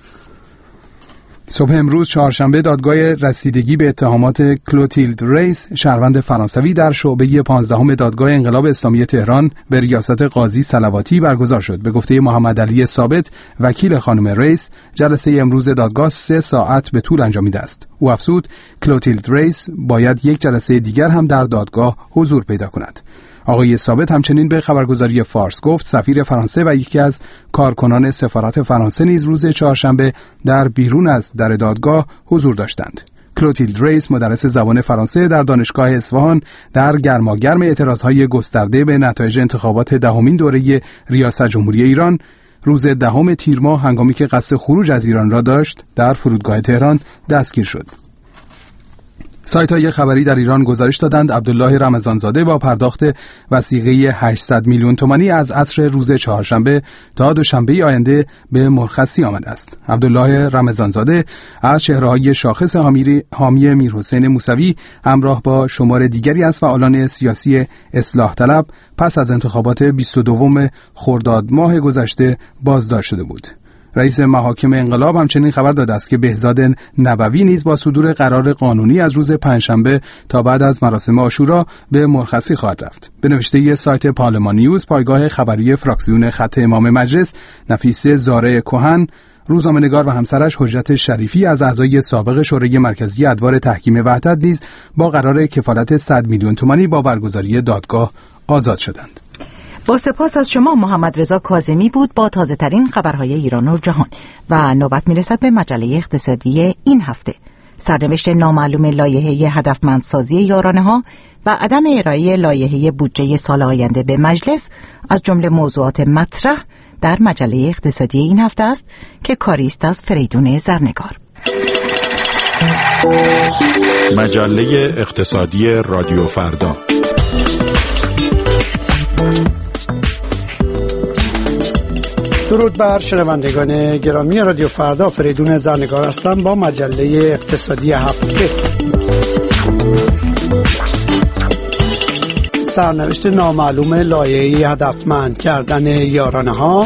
صبح امروز چهارشنبه دادگاه رسیدگی به اتهامات کلوتیلد ریس، شهروند فرانسوی در شعبه پانزدهم دادگاه انقلاب اسلامی تهران به ریاست قاضی صلواتی برگزار شد. به گفته محمد علی ثابت، وکیل خانم ریس، جلسه امروز دادگاه سه ساعت به طول انجامیده است. او افزود کلوتیلد ریس باید یک جلسه دیگر هم در دادگاه حضور پیدا کند. آقای ثابت همچنین به خبرگزاری فارس گفت سفیر فرانسه و یکی از کارکنان سفارت فرانسه نیز روز چهارشنبه در بیرون از در دادگاه حضور داشتند. کلوتیلد ریس، مدرس زبان فرانسه در دانشگاه اصفهان، در گرماگرم اعتراضهای گسترده به نتایج انتخابات دهمین دوره ریاست جمهوری ایران روز دهم تیر ماه هنگامی که قصد خروج از ایران را داشت، در فرودگاه تهران دستگیر شد. سایت‌های خبری در ایران گزارش دادند عبدالله رمضانزاده با پرداخت وثیقه هشتصد میلیون تومانی از عصر روز چهارشنبه تا دوشنبه آینده به مرخصی آمده است. عبدالله رمضانزاده از چهره‌های شاخص حامی میرحسین موسوی همراه با شمار دیگری از فعالان سیاسی اصلاح طلب پس از انتخابات بیست و دوم خرداد ماه گذشته بازداشت شده بود. رئیس محاکم انقلاب همچنین خبر داده است که بهزاد نبوی نیز با صدور قرار قانونی از روز پنجشنبه تا بعد از مراسم عاشورا به مرخصی خواهد رفت. به نوشته سایت پارلمان نیوز، پایگاه خبری فراکسیون خط امام مجلس، نفیسه زاره کهن، روزنامه‌نگار و همسرش حجت شریفی از اعضای سابق شورای مرکزی ادوار تحکیم وحدت نیز با قرار کفالت صد میلیون تومانی با برگزاری دادگاه آزاد شدند. با سپاس از شما محمد رضا کاظمی بود با تازه ترین خبرهای ایران و جهان و نوبت میرسد به مجله اقتصادی این هفته. سرنوشت نامعلوم لایحه هدفمندسازی یارانه ها و عدم ارائه لایحه بودجه سال آینده به مجلس از جمله موضوعات مطرح در مجله اقتصادی این هفته است که کاری است از فریدون زرنگار. مجله اقتصادی رادیو فردا. درود بر شنوندگان گرامی رادیو فردا، فریدون زرنگار هستم با مجله اقتصادی هفته. سرنوشت نامعلوم لایحه هدفمند کردن یارانه ها،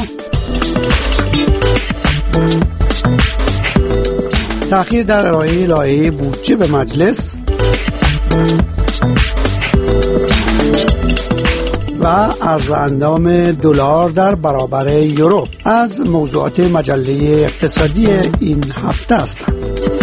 تأخیر در ارائه لایحه بودجه به مجلس و ارز اندام دلار در برابر یورو از موضوعات مجله اقتصادی این هفته هستند.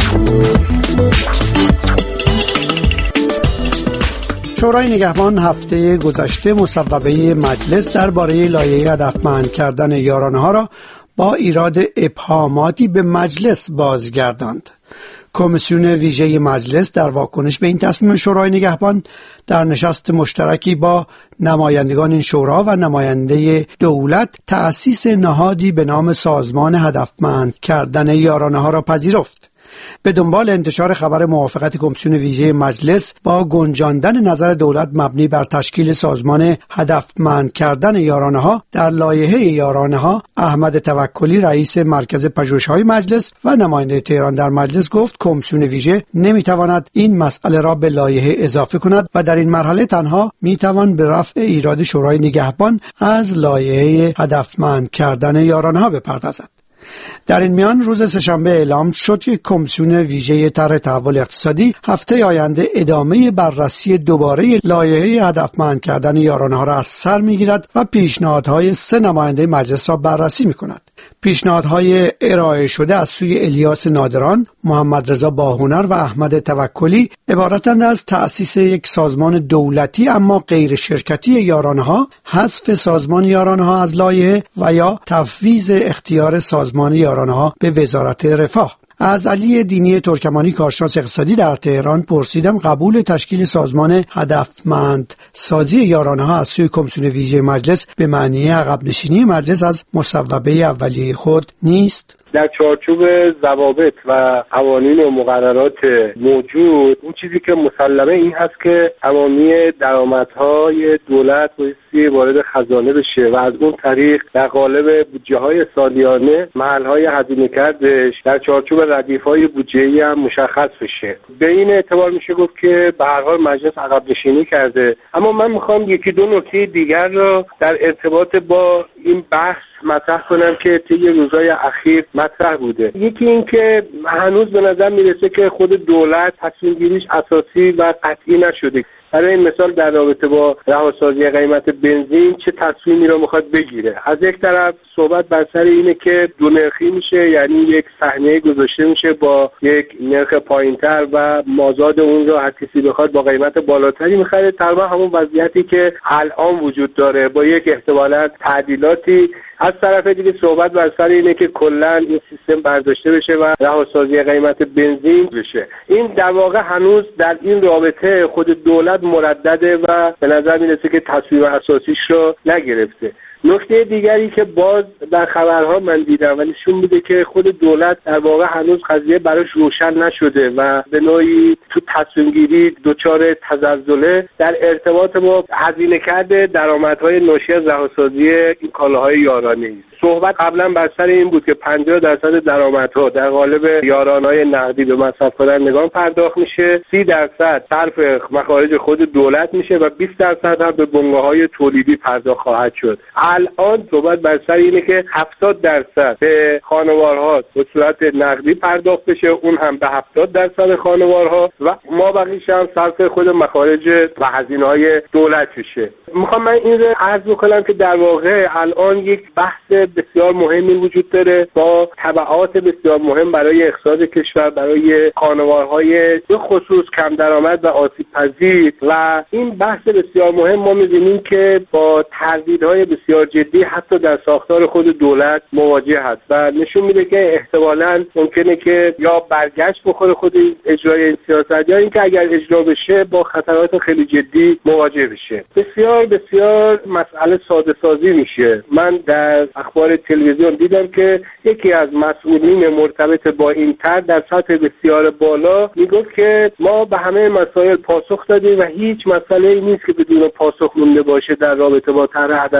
شورای نگهبان هفته گذشته مصوبه مجلس درباره لایحه هدفمند کردن یارانه‌ها را با ایراد ابهاماتی به مجلس بازگرداند. کمیسیون ویژه مجلس در واکنش به این تصمیم شورای نگهبان در نشست مشترکی با نمایندگان این شورا و نماینده دولت تأسیس نهادی به نام سازمان هدفمند کردن یارانه‌ها را پذیرفت. به دنبال انتشار خبر موافقت کمیسیون ویژه مجلس با گنجاندن نظر دولت مبنی بر تشکیل سازمان هدفمند کردن یارانه‌ها در لایحه یارانه‌ها، احمد توکلی رئیس مرکز پژوهش‌های مجلس و نماینده تهران در مجلس گفت کمیسیون ویژه نمی‌تواند این مسئله را به لایحه اضافه کند و در این مرحله تنها می‌توان به رفع ایراد شورای نگهبان از لایحه هدفمند کردن یارانه‌ها بپردازد. در این میان روز سه‌شنبه اعلام شد که کمیسیون ویژه طرح تحول اقتصادی هفته آینده ادامه بررسی دوباره لایحه هدفمند کردن یارانه‌ها را از سر می‌گیرد و پیشنهادهای سه نماینده مجلس را بررسی می‌کند. پیشنهادهای ارائه شده از سوی الیاس نادران، محمد رضا باهنر و احمد توکلی عبارتند از تأسیس یک سازمان دولتی اما غیر شرکتی یارانه‌ها، حذف سازمان یارانه‌ها از لایحه و یا تفویض اختیار سازمان یارانه‌ها به وزارت رفاه. از علی دینی ترکمانی کارشناس اقتصادی در تهران پرسیدم قبول تشکیل سازمان هدفمند سازی یارانه‌ها از سوی کمیسیون ویژه مجلس به معنی عقب نشینی مجلس از مصوبه اولیه خود نیست؟ در چارچوب ضوابط و قوانین و مقررات موجود اون چیزی که مسلمه این هست که تمامی درآمدهای دولت بایستی وارد خزانه بشه و از اون طریق در قالب بودجه‌های سالیانه محل‌های هزینه کردش در چارچوب ردیف‌های بودجه‌ای هم مشخص بشه. به این اعتبار میشه گفت که به هر حال مجلس عقب نشینی کرده. اما من میخوام یکی دو نکته دیگر را در ارتباط با این بحث مطرح کنم که طی روزهای اخیر مطرح بوده. یکی این که هنوز به نظر میرسه که خود دولت تصمیم گیریش اساسی و قطعی نشده. برای این مثال در رابطه با رهاسازی قیمت بنزین چه تصمیمی رو میخواد بگیره. از یک طرف صحبت بر سر اینه که دو نرخی میشه، یعنی یک صحنه گذاشته میشه با یک نرخ پایینتر و مازاد اون رو هر کسی بخواد با قیمت بالاتری میخره. تقریبا همون وضعیتی که الان وجود داره با یک احتمالاً تعدیلاتی. از طرف دیگه صحبت بر سر اینه که کلا این سیستم برداشته بشه و رهاسازی قیمت بنزین بشه. این در واقع هنوز در این رابطه خود دولت مردده و به نظر میرسه که تصمیم اساسیش رو نگرفته. نکته دیگری که باز در خبرها من دیدم و نشون میده که خود دولت در واقع هنوز قضیه براش روشن نشده و به نوعی تو تصمیم گیری دچار تزلزله در ارتباط با هزینه کرده درآمدهای ناشی از رهاسازی این کالاهای یارانه است. صحبت قبلا بر سر این بود که پنجاه درصد درآمدها در قالب یارانه‌های نقدی به مصرف کنندگان پرداخت میشه، سی درصد صرف مخارج خود دولت میشه و بیست درصد هم به بنگاه‌های تولیدی پرداخت خواهد شد. الان صحبت بر سر اینه که هفتاد درصد به خانوارها به صورت نقدی پرداخت بشه، اون هم به هفتاد درصد خانوارها و ما بقیش هم صرف خود مخارج و هزینه‌های دولت بشه. میخوام من این رو عرض بکنم که در واقع الان یک بحث بسیار مهمی وجود داره با تبعات بسیار مهم برای اقتصاد کشور، برای خانوارهای به خصوص کم درآمد و آسیب پذیر و این بحث بسیار مهم ما می‌بینیم که با تهدیدهای بسیار جدی حتی در ساختار خود دولت مواجه هست و نشون میده که احتمالاً ممکنه که یا برگشت بخوره خود اجرای این سیاست یا اینکه اگر اجرا بشه با خطرات خیلی جدی مواجه بشه. بسیار بسیار مسئله ساده سازی میشه. من در اخبار تلویزیون دیدم که یکی از مسئولین مرتبط با این طرح در سطح بسیار بالا میگفت که ما به همه مسائل پاسخ دادیم و هیچ مسئله‌ای نیست که بدون پاسخ مونده باشه در رابطه با طرح هدفمندسازی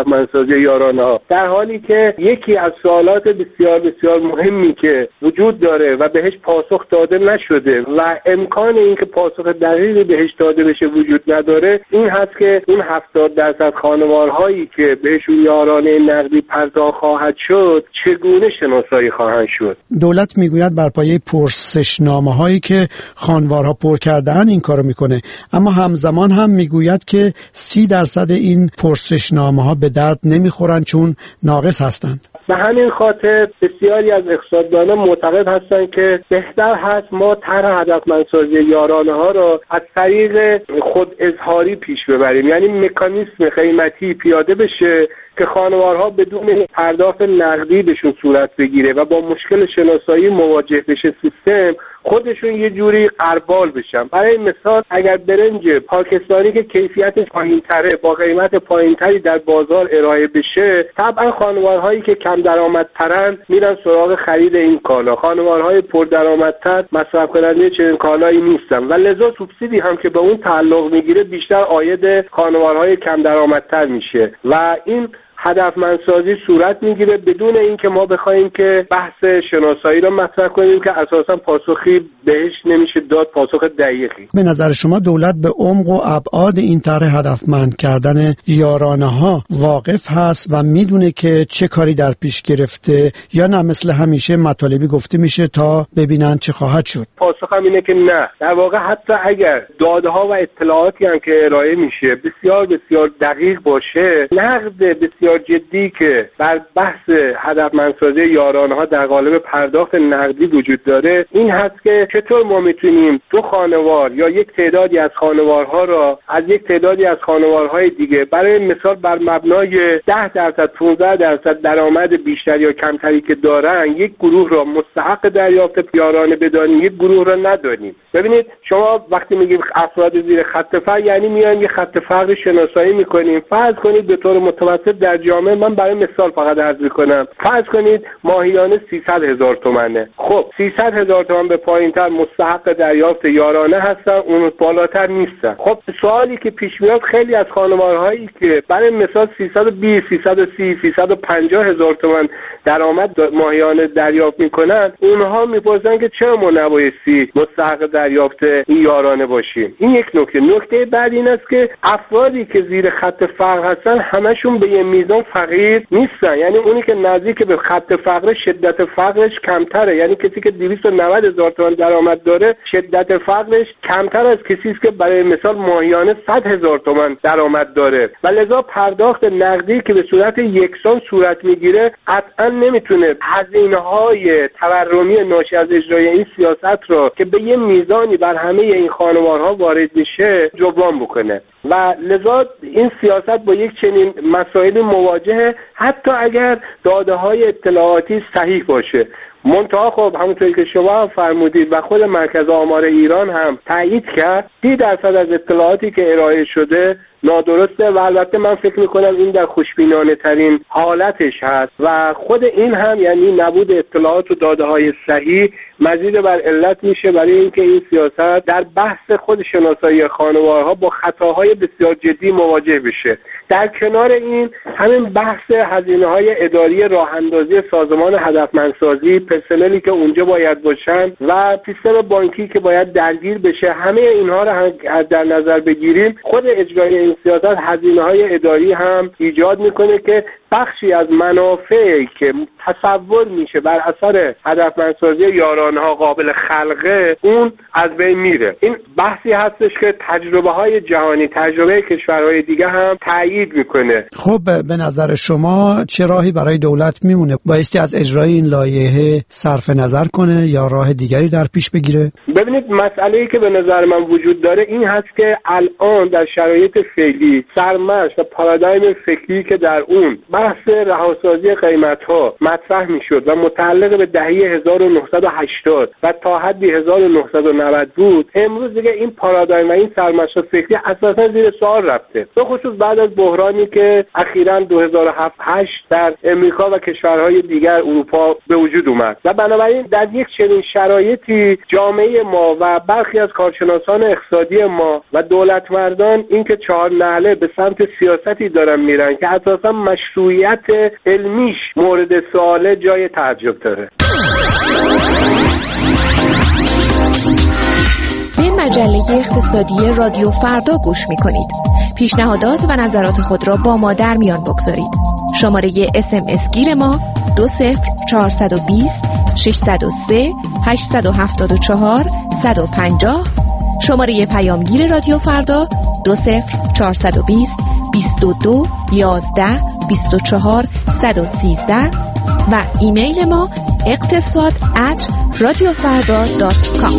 مهمانسازی یارانه ها، در حالی که یکی از سوالات بسیار بسیار مهمی که وجود داره و بهش پاسخ داده نشده و امکان اینکه پاسخ دقیقی بهش داده بشه وجود نداره، این هست که اون هفتاد درصد خانوارهایی که بهشون یارانه نقدی پرداخت خواهد شد چگونه شناسایی خواهند شد. دولت میگوید بر پایه پرسشنامه هایی که خانوارها پر کرده‌اند این کارو میکنه، اما همزمان هم میگوید که سی درصد این پرسشنامه ها به درد نمیخورن چون ناقص هستند. به همین خاطر بسیاری از اقتصاددانان معتقد هستند که بهتر هست ما طرح هدفمندسازی یارانه ها را از طریق خود اظهاری پیش ببریم، یعنی مکانیسم قیمتی پیاده بشه که خانوارها بدون پرداخت نقدی بهشون صورت بگیره و با مشکل شناسایی مواجه بشه سیستم، خودشون یه جوری قربال بشن. برای مثال اگر برنج پاکستانی که کیفیتش پایین‌تره با قیمت پایین‌تری در بازار ارائه بشه، طبعا خانوارهایی که کم درآمدترن میرن سراغ خرید این کالا، خانوارهای پردرآمدتر مصرف کننده چنین کالایی نیستن و لذا سوبسیدی هم که به اون تعلق میگیره بیشتر عاید خانوارهای کم درآمدتر میشه و این هدفمندسازی صورت میگیره بدون اینکه ما بخوایم که بحث شناسایی رو مطرح کنیم که اساسا پاسخی بهش نمیشه داد، پاسخ دقیقی. به نظر شما دولت به عمق و ابعاد این طرح هدفمند کردن یارانه ها واقف هست و میدونه که چه کاری در پیش گرفته، یا نه مثل همیشه مطالبی گفته میشه تا ببینن چه خواهد شد؟ پاسخ هم اینه که نه. در واقع حتی اگر داده ها و اطلاعاتی هم که ارائه میشه بسیار بسیار دقیق باشه، نقد بسیار جدی که بر بحث هدفمندسازی یارانه ها در قالب پرداخت نقدی وجود داره این هست که چطور ما میتونیم دو خانوار یا یک تعدادی از خانوارها را از یک تعدادی از خانوارهای دیگه برای مثال بر مبنای ده درصد پانزده درصد درآمد بیشتر یا کمتری که دارن یک گروه را مستحق دریافت یارانه بدانیم، یک گروه را ندانیم. ببینید شما وقتی میگیم افراد زیر خط فقر یعنی میایم یه خط فقر شناسایی میکنیم. فرض کنید به طور متوسط در جامعه، من برای مثال فقط عرض میکنم، فرض کنید ماهیانه سیصد هزار تومنه. خب سیصد هزار تومن به پایینتر مستحق دریافت یارانه هستن، اون بالاتر نیستن. خب سوالی که پیش میاد خیلی از خانوارهایی که برای مثال سیصد و بیست، سیصد و سی، سیصد و پنجاه هزار تومن درآمد ماهیانه دریافت میکنن، اونها میپرسن که چرا ما نبایستی مستحق دریافت این یارانه باشیم. این یک نکته. نکته بعد این است که افرادی که زیر خط فقر هستن همشون به یه میزان فقیر نیستن، یعنی اونی که نزدیک به خط فقر شدت فقرش کمتره، یعنی کسی که دویست و نود هزار تومان درآمد داره شدت فقرش کمتر از کسی است که برای مثال ماهیانه صد هزار تومان درآمد داره و لذا پرداخت نقدی که به صورت یکسان صورت میگیره قطعا نمیتونه هزینه‌های تورمی ناشی از اجرای این سیاست رو که به یه میزانی بر همه این خانوارها وارد میشه جبران بکنه و لذا این سیاست با یک چنین مسائلی مواجهه حتی اگر داده های اطلاعاتی صحیح باشه. منتها خب همونطوری که شما هم فرمودید و خود مرکز آمار ایران هم تایید کرد، سی درصد از اطلاعاتی که ارائه شده نادرسته و البته من فکر میکنم این در خوشبینانه ترین حالتش هست و خود این هم یعنی نبود اطلاعات و داده های صحیح مزید بر علت میشه برای اینکه این سیاست در بحث خود شناسایی خانوارها با خطاهای بسیار جدی مواجه بشه. در کنار این همین بحث هزینه‌های اداری راه اندازی سازمان هدفمندسازی، پرسنلی که اونجا باید باشن و سیستم بانکی که باید درگیر بشه، همه اینها رو در نظر بگیریم خود اجرای این سیاست هزینه‌های اداری هم ایجاد میکنه که بخشی از منافعی که تصور میشه بر اثر هدفمندسازی یارانه‌ها قابل خلقه اون از بین میره. این بحثی هستش که تجربه‌های جهانی، تجربه کشورهای دیگه هم تایید میکنه. خب به نظر شما چه راهی برای دولت میمونه؟ بایستی از اجرای این لایحه صرف نظر کنه یا راه دیگری در پیش بگیره؟ ببینید مسئله‌ای که به نظر من وجود داره این هست که الان در شرایط فعلی سرمشق و پارادایم فکری که در اون بحث رهاسازی قیمت‌ها مطرح میشد و متعلق به دهه هزار و نهصد و هشتاد و تا حدی هزار و نهصد و نود بود، امروز دیگه این پارادایم و این سرمشق فکری اساسا زیر سوال رفته، به خصوص بعد از بحرانی که اخیراً دو هزار و هفت هشت در امریکا و کشورهای دیگر اروپا به وجود اومد. شود و بنابراین در یک چنین شرایطی جامعه ما و برخی از کارشناسان اقتصادی ما و دولتمردان اینکه چهار نعله به سمت سیاستی دارن میرن که اساسا مشروعیت علمیش مورد سوال جای تعجب داره. به مجله اقتصادی رادیو فردا گوش میکنید. پیشنهادات و نظرات خود را با ما در میان بگذارید. شماره اس ام اس گیر ما دو صفر چهارصد و بیست ششصد و سه هشتصد و هفتاد و چهار صد و پنجاه. شماره پیامگیر رادیو فردا دو صفر چهارصد و بیست بیست و دو یازده بیست و چهار صد و سیزده و ایمیل ما اقتصاد ات رادیو فردا دات کام.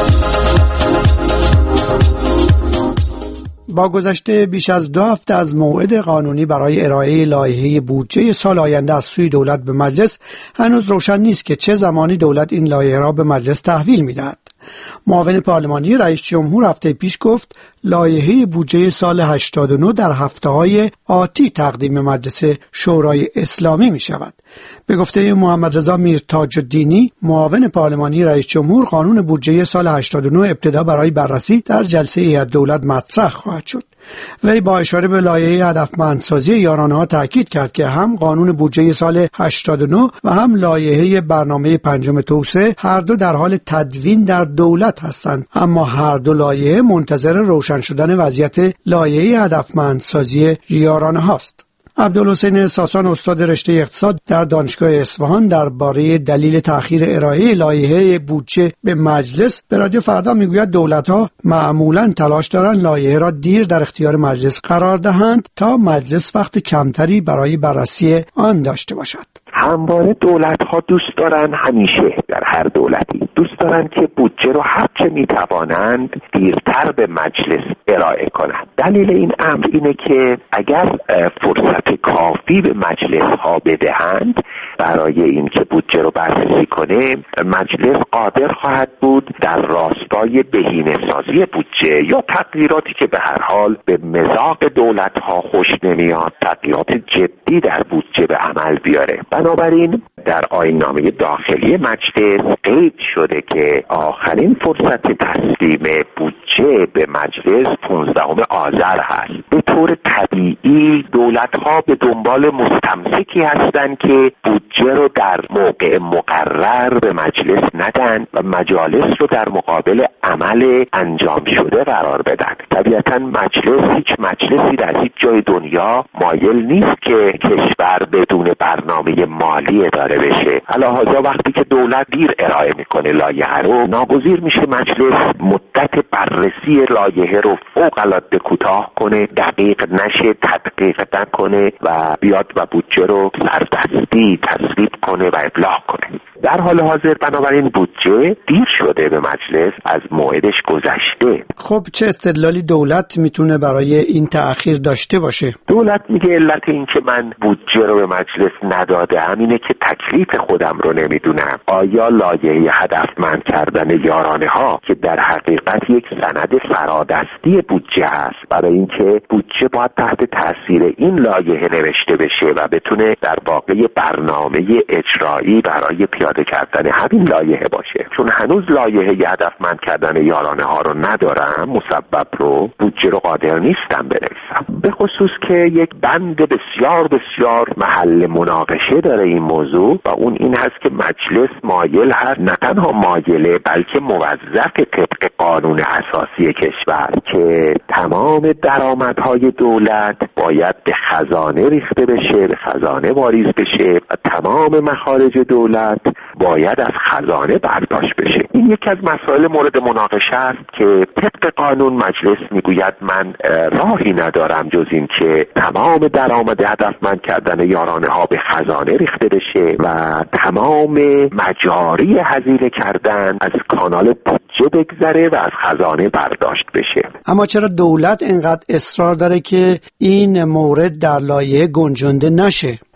با گذشته بیش از دو هفته از موعد قانونی برای ارائه لایحه بودجه سال آینده از سوی دولت به مجلس، هنوز روشن نیست که چه زمانی دولت این لایحه را به مجلس تحویل می‌دهد. معاون پارلمانی رئیس جمهور هفته پیش گفت لایحه بودجه سال هشتاد و نه در هفته‌های آتی تقدیم مجلس شورای اسلامی می شود. به گفته محمد رضا میرتاج الدینی معاون پارلمانی رئیس جمهور، قانون بودجه سال هشتاد و نه ابتدا برای بررسی در جلسه هیئت دولت مطرح خواهد شد. وی با اشاره به لایحه هدفمندسازی یارانه‌ها تاکید کرد که هم قانون بودجه سال هشتاد و نه و هم لایحه برنامه پنجم توسعه هر دو در حال تدوین در دولت هستند، اما هر دو لایحه منتظر روشن شدن وضعیت لایحه هدفمندسازی یارانه‌هاست. عبدالحسین ساسان، استاد رشته اقتصاد در دانشگاه اصفهان، درباره دلیل تأخیر ارائه لایحه بودجه به مجلس به رادیو فردا میگوید دولت‌ها معمولاً تلاش دارند لایحه را دیر در اختیار مجلس قرار دهند تا مجلس وقت کمتری برای بررسی آن داشته باشد. همواره دولت‌ها دوست دارن، همیشه در هر دولتی دوست دارن که بودجه رو هر چه میتوانند دیرتر به مجلس ارائه کنند. دلیل این امر اینه که اگر فرصت کافی به مجلس ها بدهند برای این که بودجه رو بررسی کنه، مجلس قادر خواهد بود در راستای بهینه‌سازی بودجه یا تغییراتی که به هر حال به مذاق دولت‌ها خوش نمیاد، تغییرات جدی در بودجه به عمل بیاره. بنابراین در آیین‌نامه داخلی مجلس قید شده که آخرین فرصت تسلیم بودجه به مجلس پانزدهم آذر هست. به طور طبیعی دولت‌ها به دنبال مستمسکی هستند که بودجه رو در موقع مقرر به مجلس ندن و مجالس رو در مقابل عمل انجام شده قرار بدن. طبیعتاً مجلس، هیچ مجلسی در هیچ جای دنیا مایل نیست که کشور بدون برنامه مالی اداره بشه. علاوه وقتی که دولت دیر ارائه میکنه لایحه رو، ناگزیر میشه مجلس مدت بررسی لایحه رو فوق العاده کوتاه کنه، دقیق نشه، تدقیق نکنه و بیاد و بودجه رو سردستی تصویب کنه و ابلاغ کنه. در حال حاضر بنابراین بودجه دیر شده به مجلس، از موعدش گذشته. خب چه استدلالی دولت میتونه برای این تأخیر داشته باشه؟ دولت میگه علت این که من بودجه رو به مجلس ندادم اینه که تکلیف خودم رو نمیدونم. آیا لایحه هدفمند کردن یارانه ها که در حقیقت یک سند فرادستی بودجه است، برای اینکه بودجه باید تحت تاثیر این لایحه نوشته بشه و بتونه در واقع برنامه اجرایی برای پیاده کردن همین لایحه باشه. چون هنوز لایحه هدفمند کردن یارانه ها رو ندارم، مسبب رو، بودجه رو قادر نیستم بنویسم. به خصوص که یک بند بسیار بسیار محل مناقشه داره این موضوع و اون این هست که مجلس مایل هست، نه تنها مایله بلکه موظف طبق قانون اساسی کشور که تمام درآمدهای دولت باید به خزانه ریخته بشه، به خزانه واریز بشه و تمام مخارج دولت باید از خزانه برداشت بشه. این یکی از مسائل مورد مناقشه است که طبق قانون مجلس میگوید من راهی ندارم جز این که تمام درآمد هدفمند کردن یارانه ها به خزانه ریخته بشه و تمام مجاری هزینه کردن از کانال بودجه بگذره و از خزانه برداشت بشه. اما چرا دولت اینقدر اصرار داره که این مورد در لایحه گنجانده نشه؟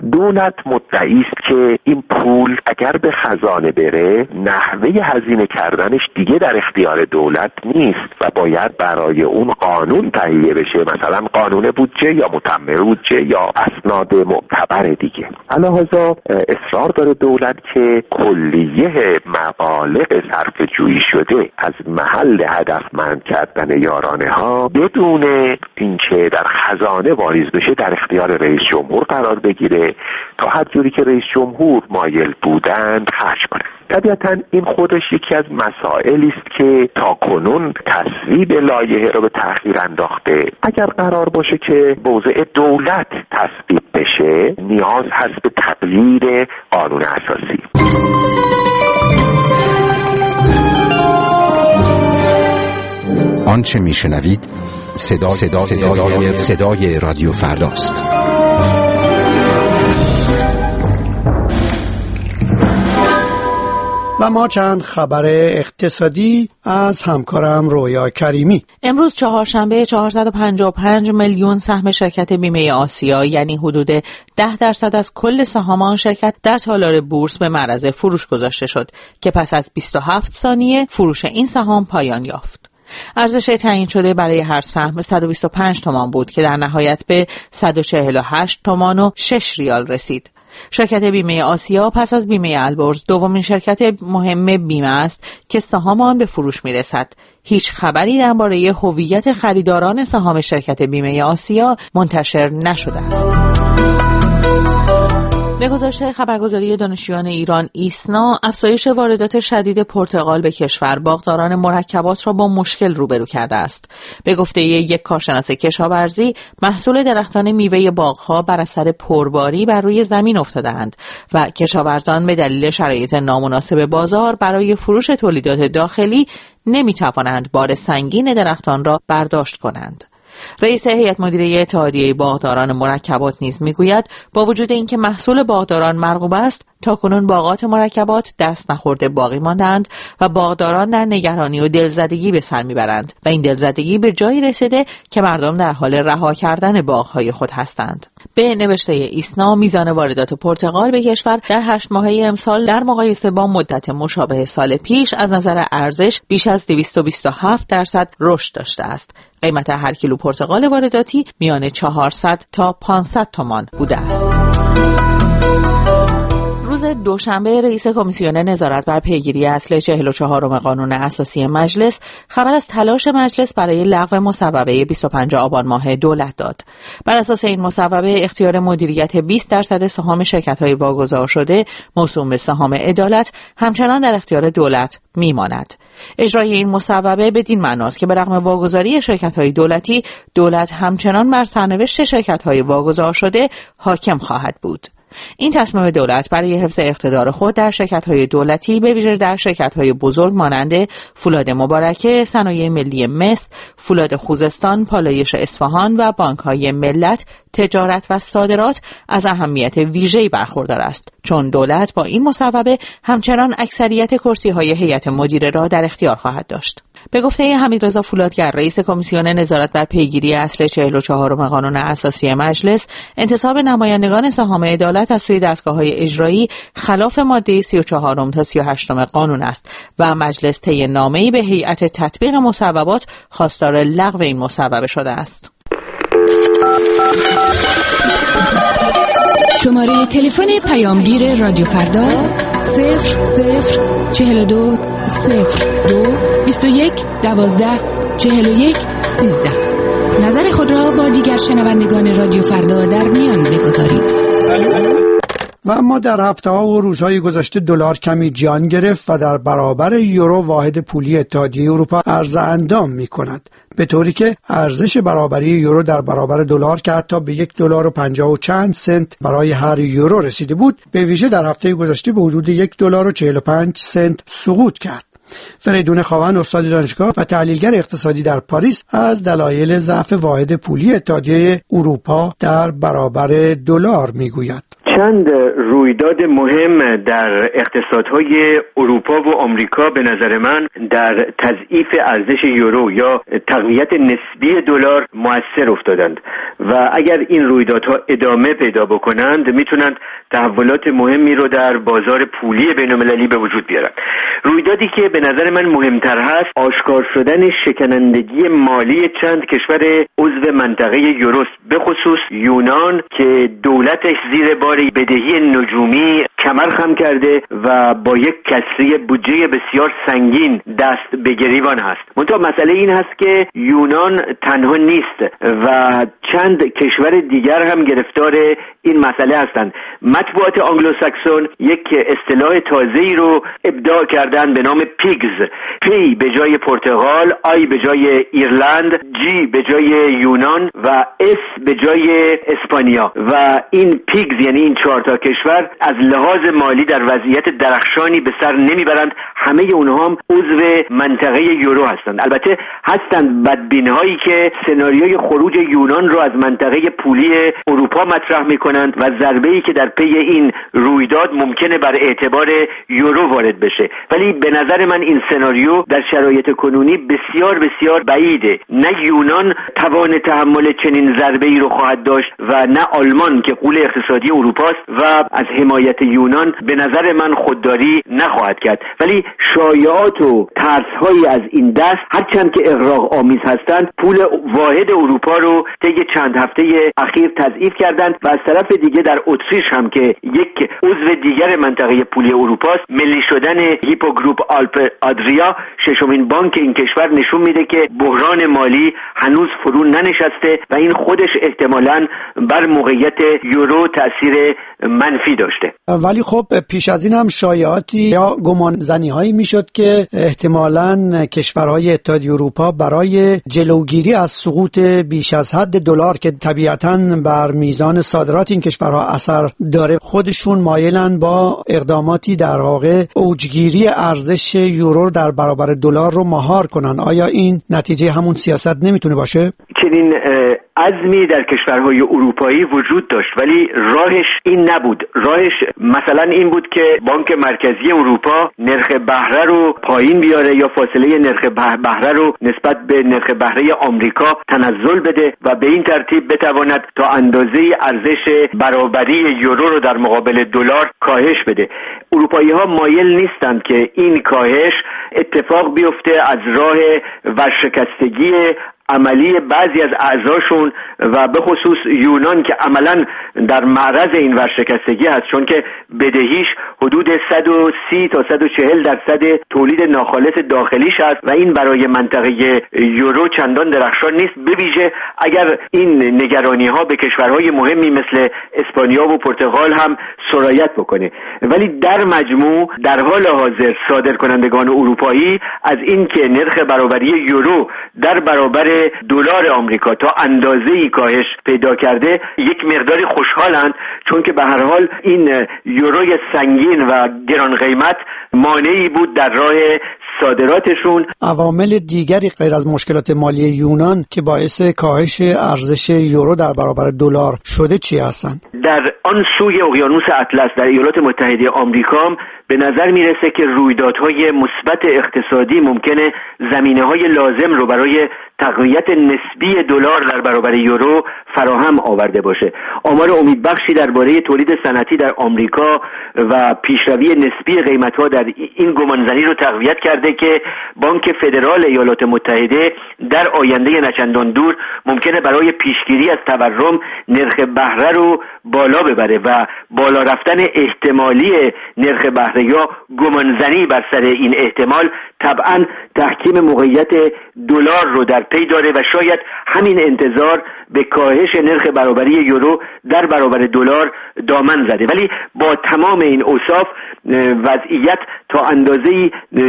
دولت مدعی است که این پول اگر به خزانه بره نحوه هزینه کردنش دیگه در اختیار دولت نیست و باید برای اون قانون تهیه بشه، مثلا قانون بودجه یا متمم بودجه یا اسناد معتبر دیگه. علاوه اصرار داره دولت که کلیه مبالغ صرف جویی شده از محل هدفمند کردن یارانه ها بدون اینکه در خزانه واریز بشه در اختیار رئیس جمهور قرار بگیره تا هر جوری که رئیس جمهور مایل بودند خرج کنه. طبیعتا این خودش یکی از مسائلی است که تاکنون تصویب لایحه رو به تأخیر انداخته. اگر قرار باشه که موضع دولت تصویب بشه نیاز هست به تغییر قانون اساسی. آنچه میشنوید صدا صدا صدای, صدای رادیو فرداست. و ما چند خبر اقتصادی از همکارم رویا کریمی. امروز چهارشنبه چهارصد و پنجاه و پنج میلیون سهم شرکت بیمه آسیا یعنی حدود ده درصد از کل سهام آن شرکت در تالار بورس به معرض فروش گذاشته شد که پس از بیست و هفت ثانیه فروش این سهام پایان یافت. ارزش تعیین شده برای هر سهم صد و بیست و پنج تومان بود که در نهایت به صد و چهل و هشت تومان و شش ریال رسید. شرکت بیمه آسیا پس از بیمه البرز دومین شرکت مهم بیمه است که سهام آن به فروش میرسد. هیچ خبری درباره هویت خریداران سهام شرکت بیمه آسیا منتشر نشده است. به گزارش خبرگزاری دانشجویان ایران ایسنا، افزایش واردات شدید پرتقال به کشور باغداران مرکبات را با مشکل روبرو کرده است. به گفته یک کارشناس کشاورزی، محصول درختان میوه باغ‌ها بر اثر پرباری بر روی زمین افتاده‌اند و کشاورزان به دلیل شرایط نامناسب بازار برای فروش تولیدات داخلی نمی‌توانند بار سنگین درختان را برداشت کنند. رئیس هیئت مدیره اتحادیه باغداران مرکبات نیز میگوید با وجود اینکه محصول باغداران مرغوب است، تاکنون باغات مرکبات دست نخورده باقی ماندند و باغداران در نگرانی و دلزدگی به سر میبرند و این دلزدگی به جایی رسیده که مردم در حال رها کردن باغهای خود هستند. به نوشته ایسنا، میزان واردات پرتقال به کشور در هشت ماهه امسال در مقایسه با مدت مشابه سال پیش از نظر ارزش بیش از دویست و بیست و هفت درصد رشد داشته است. قیمت هر کیلو پرتقال وارداتی میان چهارصد تا پانصد تومان بوده است. روز دوشنبه رئیس کمیسیون نظارت بر پیگیری اصل چهل و چهارم قانون اساسی مجلس خبر از تلاش مجلس برای لغو مصوبه بیست و پنجم آبان ماه دولت داد. بر اساس این مصوبه اختیار مدیریت بیست درصد سهام شرکت‌های واگذار شده موسوم به سهام عدالت همچنان در اختیار دولت میماند. اجرای این مصوبه بدین معناست که به رغم واگذاری شرکت‌های دولتی، دولت همچنان بر سرنوشت شرکت‌های واگذار شده حاکم خواهد بود. این تصمیم دولت برای حفظ اقتدار خود در شرکت‌های دولتی به ویژه در شرکت‌های بزرگ مانند فولاد مبارکه، صنایع ملی مس، فولاد خوزستان، پالایش اصفهان و بانک‌های ملت، تجارت و صادرات از اهمیت ویژه‌ای برخوردار است، چون دولت با این مصوبه همچنان اکثریت کرسی‌های هیئت مدیره را در اختیار خواهد داشت. به گفته حمیدرضا فولادگر، رئیس کمیسیون نظارت بر پیگیری اصل چهل و چهارم قانون اساسی مجلس، انتصاب نمایندگان سهام عدالت از سوی دستگاه‌های اجرایی خلاف ماده سی و چهار تا سی و هشت قانون است و مجلس طی نامه‌ای به هیئت تطبیق مصوبات خواستار لغو این مصوبه شده است. شماره تلفن پیامگیر رادیو فردا صفر صفر چهل و دو صفر دو بیست و یک دوازده چهل و یک سیزده. نظر خود را با دیگر شنوندگان رادیو فردا در میان بگذارید. و اما در هفته ها و روزهای گذشته دلار کمی جان گرفت و در برابر یورو واحد پولی اتحادیه اروپا عرضه اندام می کند، به طوری که ارزش برابری یورو در برابر دلار که حتی به یک دلار و پنجاه و چند سنت برای هر یورو رسیده بود، به ویژه در هفته گذشته به حدود یک دلار و چهل و پنج سنت سقوط کرد. فریدون خاوند استاد دانشگاه و تحلیلگر اقتصادی در پاریس از دلایل ضعف واحد پولی اتحادیه اروپا در برابر دلار میگوید. چند رویداد مهم در اقتصادهای اروپا و آمریکا به نظر من در تضعیف ارزش یورو یا تقویت نسبی دلار مؤثر افتادند و اگر این رویدادها ادامه پیدا بکنند میتونند تحولات مهمی رو در بازار پولی بین‌المللی به وجود بیارند. رویدادی که به نظر من مهمتر هست آشکار شدن شکنندگی مالی چند کشور عضو منطقه یوروست، به خصوص یونان که دولتش زیر بار بدهی نجومی کمر خم کرده و با یک کسری بودجه بسیار سنگین دست به گریبان هست. منتها مسئله این هست که یونان تنها نیست و چند کشور دیگر هم گرفتار این مسئله هستند. مطبوعات آنگلوساکسون یک اصطلاح تازه‌ای رو ابداع کردن به نام پیگز، پی به جای پرتغال، آی به جای ایرلند، جی به جای یونان و اس به جای اسپانیا و این پیگز یعنی این چهار تا کشور از لحاظ مالی در وضعیت درخشانی به سر نمیبرند. همه اونها هم عضو منطقه یورو هستند. البته هستند بدبین‌هایی که سناریوی خروج یونان رو از منطقه پولی اروپا مطرح میکنند و ضربه‌ای که در پی این رویداد ممکنه بر اعتبار یورو وارد بشه، ولی به نظر من این سناریو در شرایط کنونی بسیار بسیار بعیده. نه یونان توان تحمل چنین ضربه‌ای رو خواهد داشت و نه آلمان که غول اقتصادی اروپاست و از حمایت یونان به نظر من خودداری نخواهد کرد. ولی شایعات و ترس‌هایی از این دست هرچند که اغراق آمیز هستند پول واحد اروپا رو طی چند هفته اخیر تضعیف کردند و از طرف دیگه در اتریش هم که یک عضو دیگر منطقه پولی اروپاست ملی شدن هیپو گروپ آلپ آدریا ششمین بانک این کشور نشون میده که بحران مالی هنوز فرو ننشسته و این خودش احتمالاً بر موقعیت یورو تأثیر منفی داشته. ولی خب پیش از این هم شایعاتی یا گمانزنی هایی میشد که احتمالاً کشورهای اتحادیه اروپا برای جلوگیری از سقوط بیش از حد دلار که طبیعتاً بر میزان صادرات این کشورها اثر داره خودشون مایلن با اقداماتی در واقع اوجگیری ارزش یورو در برابر دلار رو مهار کنن. آیا این نتیجه همون سیاست نمیتونه باشه؟ چنین عزمی در کشورهای اروپایی وجود داشت ولی راهش این نبود. راهش مثلا این بود که بانک مرکزی اروپا نرخ بهره رو پایین بیاره یا فاصله نرخ بهره رو نسبت به نرخ بهره آمریکا تنزل بده و به این ترتیب بتواند تا اندازه ارزش برابری یورو رو در مقابل دلار کاهش بده. اروپایی ها مایل نیستند که این کاهش اتفاق بیفته از راه ورشکستگی عملی بعضی از اعضاشون و به خصوص یونان که عملاً در معرض این ورشکستگی هست، چون که بدهیش حدود صد و سی تا صد و چهل درصد تولید ناخالص داخلیش هست و این برای منطقه یورو چندان درخشان نیست، به ویژه اگر این نگرانی ها به کشورهای مهمی مثل اسپانیا و پرتغال هم سرایت بکنه. ولی در مجموع در حال حاضر صادرکنندگان اروپایی از این که نرخ برابری یورو در برابر دلار آمریکا تا اندازه‌ای کاهش پیدا کرده یک مقداری خوشحالند، چون که به هر حال این یوروی سنگین و گران قیمت مانعی بود در راه صادراتشون. عوامل دیگری غیر از مشکلات مالی یونان که باعث کاهش ارزش یورو در برابر دلار شده چی هستن؟ در آن سوی اقیانوس اطلس در ایالات متحده آمریکا به نظر میرسه که رویدادهای مثبت اقتصادی ممکنه زمینه‌های لازم رو برای تقویت نسبی دلار در برابر یورو فراهم آورده باشه. آمار امیدبخشی درباره تولید صنعتی در آمریکا و پیشروی نسبی قیمت‌ها در این گمانزنی رو تقویت کرده که بانک فدرال ایالات متحده در آینده نچندان دور ممکنه برای پیشگیری از تورم نرخ بهره رو بالا ببره و بالا رفتن احتمالی نرخ بهره یا گمانزنی بر سر این احتمال طبعاً تحکیم موقعیت دلار رو در پی داره و شاید همین انتظار به کاهش نرخ برابری یورو در برابر دلار دامن زده. ولی با تمام این اوصاف وضعیت تا اندازه‌ای نارو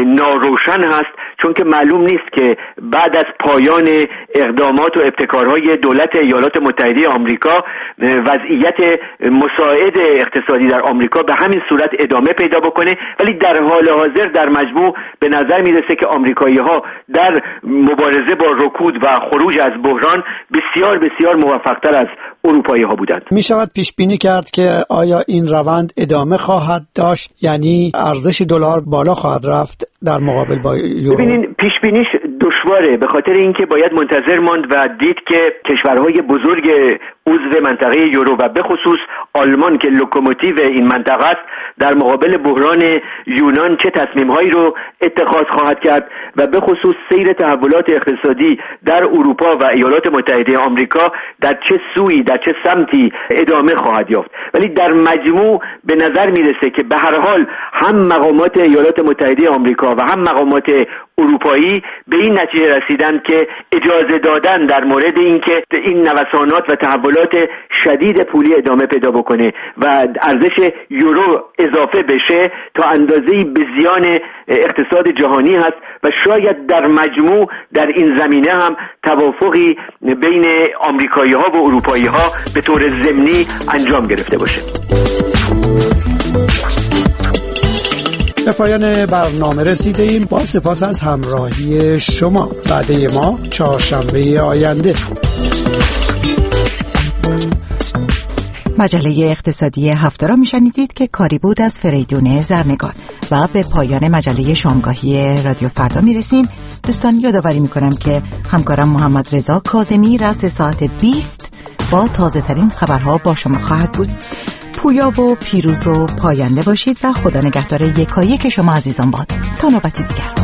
روشن هست، چون که معلوم نیست که بعد از پایان اقدامات و ابتکارهای دولت ایالات متحده آمریکا وضعیت مساعد اقتصادی در آمریکا به همین صورت ادامه پیدا بکنه. ولی در حال حاضر در مجموع به نظر میرسه که آمریکایی‌ها در مبارزه با رکود و خروج از بحران بسیار بسیار موفق‌تر از اروپایی ها بودند. می شود پیش بینی کرد که آیا این روند ادامه خواهد داشت، یعنی ارزش دلار بالا خواهد رفت در مقابل با یورو؟ ببینید پیش بینیش دشواره، به خاطر اینکه باید منتظر ماند و دید که کشورهای بزرگ عضو منطقه یورو و به خصوص آلمان که لوکوموتیو این منطقه است در مقابل بحران یونان چه تصمیم‌هایی رو اتخاذ خواهد کرد و به خصوص سیر تحولات اقتصادی در اروپا و ایالات متحده آمریکا در چه سوی در چه سمتی ادامه خواهد یافت. ولی در مجموع به نظر میرسه که به هر حال هم مقامات ایالات متحده آمریکا و هم مقامات اروپایی به این نتیجه رسیدن که اجازه دادن در مورد اینکه این نوسانات و تحولات شدید پولی ادامه پیدا بکنه و ارزش یورو اضافه بشه تا اندازه‌ای به زیان اقتصاد جهانی هست و شاید در مجموع در این زمینه هم توافقی بین آمریکایی‌ها و اروپایی‌ها به طور ضمنی انجام گرفته باشه. به پایان برنامه رسیده ایم. با سپاس از همراهی شما. وعده ما چهارشنبه آینده. مجله اقتصادی هفته را میشنیدید که کاری بود از فریدون زرنگار و به پایان مجله شامگاهی رادیو فردا میرسیم. دوستان یادآوری میکنم که همکارم محمد رضا کاظمی را سه ساعت بیست با تازه ترین خبرها با شما خواهد بود. پویا و پیروز و پاینده باشید و خدا نگهدار یکایک شما عزیزان باد. تا نوبتی دیگر.